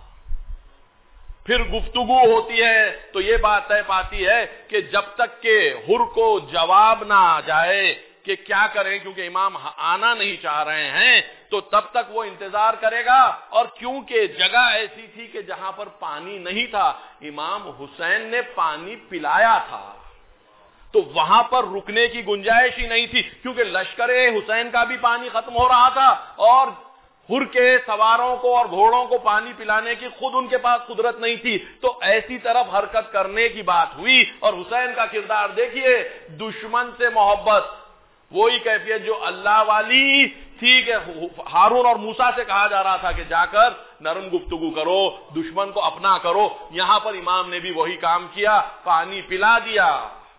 پھر گفتگو ہوتی ہے تو یہ بات طے پاتی ہے کہ جب تک کہ ہر کو جواب نہ آ جائے کہ کیا کریں, کیونکہ امام آنا نہیں چاہ رہے ہیں, تو تب تک وہ انتظار کرے گا. اور کیونکہ جگہ ایسی تھی کہ جہاں پر پانی نہیں تھا, امام حسین نے پانی پلایا تھا, تو وہاں پر رکنے کی گنجائش ہی نہیں تھی, کیونکہ لشکر حسین کا بھی پانی ختم ہو رہا تھا اور ہر کے سواروں کو اور گھوڑوں کو پانی پلانے کی خود ان کے پاس قدرت نہیں تھی. تو ایسی طرف حرکت کرنے کی بات ہوئی. اور حسین کا کردار دیکھیے, دشمن سے محبت, وہی کیفیت جو اللہ والی تھی کہ ہارون اور موسیٰ سے کہا جا رہا تھا کہ جا کر نرم گفتگو کرو, دشمن کو اپنا کرو. یہاں پر امام نے بھی وہی کام کیا, پانی پلا دیا.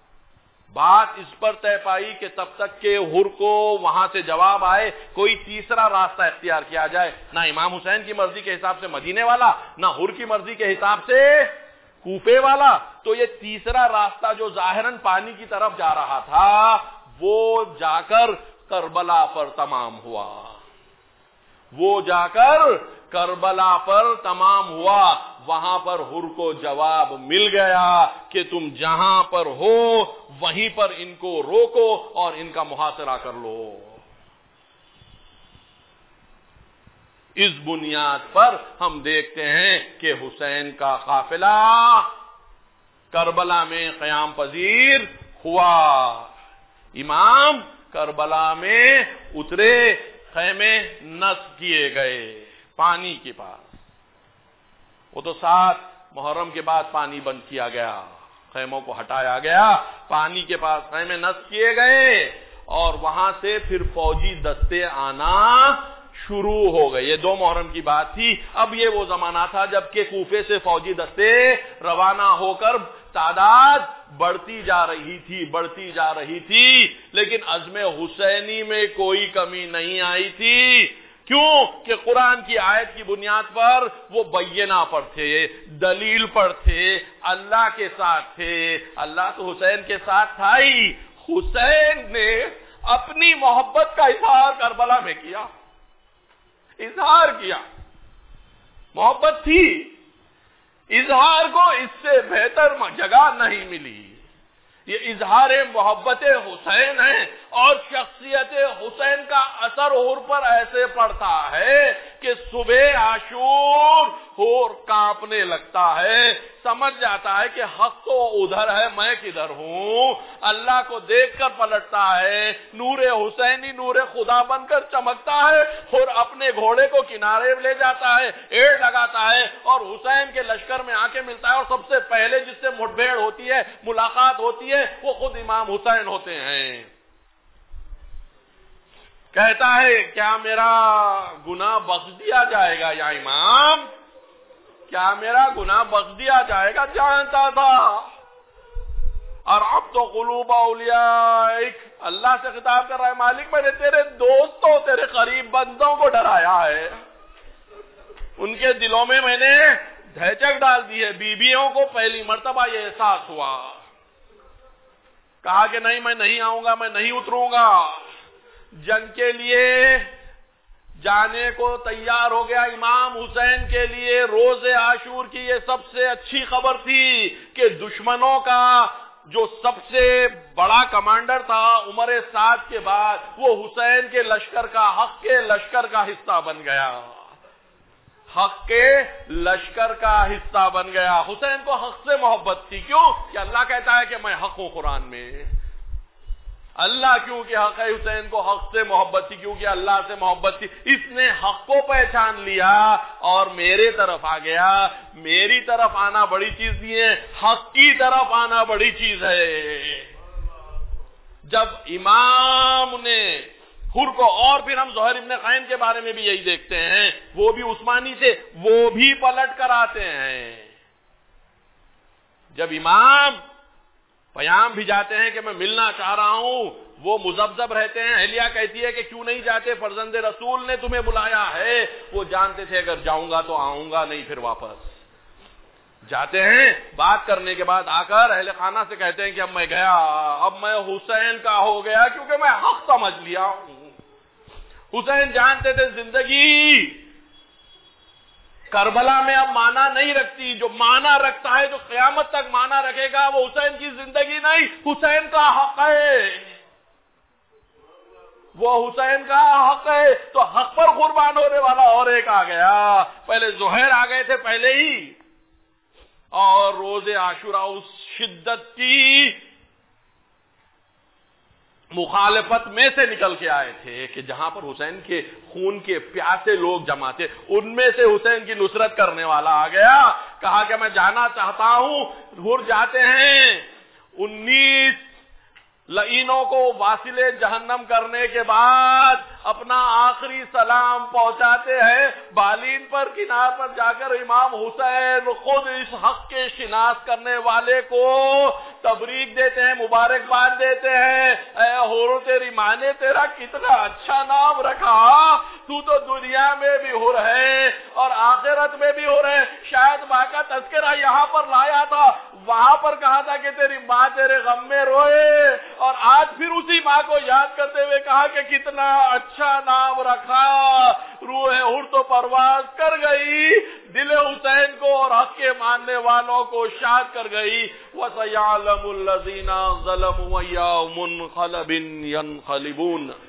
بات اس پر طے پائی کہ تب تک کہ ہر کو وہاں سے جواب آئے کوئی تیسرا راستہ اختیار کیا جائے. نہ امام حسین کی مرضی کے حساب سے مدینے والا, نہ ہر کی مرضی کے حساب سے کوفے والا. تو یہ تیسرا راستہ جو ظاہراً پانی کی طرف جا رہا تھا وہ جا کر کربلا پر تمام ہوا. وہاں پر ہر کو جواب مل گیا کہ تم جہاں پر ہو وہیں پر ان کو روکو اور ان کا محاصرہ کر لو. اس بنیاد پر ہم دیکھتے ہیں کہ حسین کا قافلہ کربلا میں قیام پذیر ہوا. امام کربلا میں اترے, خیمے نصب کیے گئے پانی کے پاس. وہ تو 7 محرم کے بعد پانی بند کیا گیا, خیموں کو ہٹایا گیا, پانی کے پاس خیمے نصب کیے گئے اور وہاں سے پھر فوجی دستے آنا شروع ہو گئے. یہ 2 محرم کی بات تھی. اب یہ وہ زمانہ تھا جب کہ کوفے سے فوجی دستے روانہ ہو کر تعداد بڑھتی جا رہی تھی لیکن عزم حسینی میں کوئی کمی نہیں آئی تھی. کیوں کہ قرآن کی آیت کی بنیاد پر وہ بینہ پر تھے، دلیل پر تھے، اللہ کے ساتھ تھے۔ اللہ تو حسین کے ساتھ تھا ہی، حسین نے اپنی محبت کا اظہار کربلا میں کیا، اظہار کیا، محبت تھی، اظہار کو اس سے بہتر جگہ نہیں ملی۔ یہ اظہار محبت حسین ہے، اور شخصیت حسین کا اثر ہور پر ایسے پڑتا ہے کہ صبح عاشور ہور کانپنے لگتا ہے، سمجھ جاتا ہے کہ حق تو ادھر ہے، میں کدھر ہوں۔ اللہ کو دیکھ کر پلٹتا ہے، نور حسینی نور خدا بن کر چمکتا ہے، اور اپنے گھوڑے کو کنارے لے جاتا ہے، ایڑ لگاتا ہے، اور حسین کے لشکر میں آ کے ملتا ہے، اور سب سے پہلے جس سے مٹبھیڑ ہوتی ہے، ملاقات ہوتی ہے، وہ خود امام حسین ہوتے ہیں۔ کہتا ہے کیا میرا گناہ بخش دیا جائے گا یا امام، کیا میرا گناہ بخش دیا جائے گا؟ جانتا تھا۔ اور اب تو قلوب اولیائک، اللہ سے خطاب کر رہا ہے، مالک میں نے تیرے دوستوں، تیرے قریب بندوں کو ڈرایا ہے، ان کے دلوں میں میں نے دھچک ڈال دی ہے۔ بیویوں کو پہلی مرتبہ یہ احساس ہوا، کہا کہ نہیں، میں نہیں آؤں گا، میں نہیں اتروں گا۔ جنگ کے لیے جانے کو تیار ہو گیا امام حسین کے لیے۔ روز عاشور کی یہ سب سے اچھی خبر تھی کہ دشمنوں کا جو سب سے بڑا کمانڈر تھا عمر سعد کے بعد، وہ حسین کے لشکر کا، حق کے لشکر کا حصہ بن گیا، حق کے لشکر کا حصہ بن گیا۔ حسین کو حق سے محبت تھی، کیوں کہ اللہ کہتا ہے کہ میں حق ہوں قرآن میں۔ اللہ کیوں کہ حق ہے، حسین کو حق سے محبت تھی کیونکہ اللہ سے محبت تھی۔ اس نے حق کو پہچان لیا اور میرے طرف آ گیا۔ میری طرف آنا بڑی چیز نہیں ہے، حق کی طرف آنا بڑی چیز ہے۔ جب امام نے حر کو، اور پھر ہم زہیر ابن قائم کے بارے میں بھی یہی دیکھتے ہیں، وہ بھی عثمانی سے، وہ بھی پلٹ کر آتے ہیں۔ جب امام پیام بھی جاتے ہیں کہ میں ملنا چاہ رہا ہوں، وہ مذبذب رہتے ہیں۔ اہلیہ کہتی ہے کہ کیوں نہیں جاتے، فرزند رسول نے تمہیں بلایا ہے۔ وہ جانتے تھے اگر جاؤں گا تو آؤں گا نہیں، پھر واپس جاتے ہیں۔ بات کرنے کے بعد آ کر اہل خانہ سے کہتے ہیں کہ اب میں گیا، اب میں حسین کا ہو گیا کیونکہ میں حق سمجھ لیا ہوں۔ حسین جانتے تھے زندگی کربلا میں اب معنی نہیں رکھتی، جو معنی رکھتا ہے، جو قیامت تک معنی رکھے گا، وہ حسین کی زندگی نہیں، حسین کا حق ہے، وہ حسین کا حق ہے۔ تو حق پر قربان ہونے والا اور ایک آ گیا۔ پہلے زہیر آ گئے تھے پہلے ہی، اور روز عاشورہ اس شدت کی مخالفت میں سے نکل کے آئے تھے کہ جہاں پر حسین کے خون کے پیاسے لوگ جمع تھے، ان میں سے حسین کی نصرت کرنے والا آ گیا۔ کہا کہ میں جانا چاہتا ہوں۔ حر جاتے ہیں، 19 لعینوں کو واصل جہنم کرنے کے بعد اپنا آخری سلام پہنچاتے ہیں۔ بالین پر کنار پر جا کر امام حسین خود اس حق کے شناس کرنے والے کو تبریک دیتے ہیں، مبارکباد دیتے ہیں۔ اے حر، تیری ماں نے تیرا کتنا اچھا نام رکھا، تو دنیا میں بھی حر ہے اور آخرت میں بھی حر ہے۔ شاید ماں کا تذکرہ یہاں پر لایا تھا، وہاں پر کہا تھا کہ تیری ماں تیرے غم میں روئے، اور آج پھر اسی ماں کو یاد کرتے ہوئے کہا کہ کتنا اچھا نام رکھا۔ روح حر تو پرواز کر گئی، دل حسین کو اور حق کے ماننے والوں کو شاد کر گئی۔ وَسَيَعْلَمُ الَّذِينَ ظَلَمُوا وَيَوْمَ مُنْقَلَبٍ يَنْقَلِبُونَ۔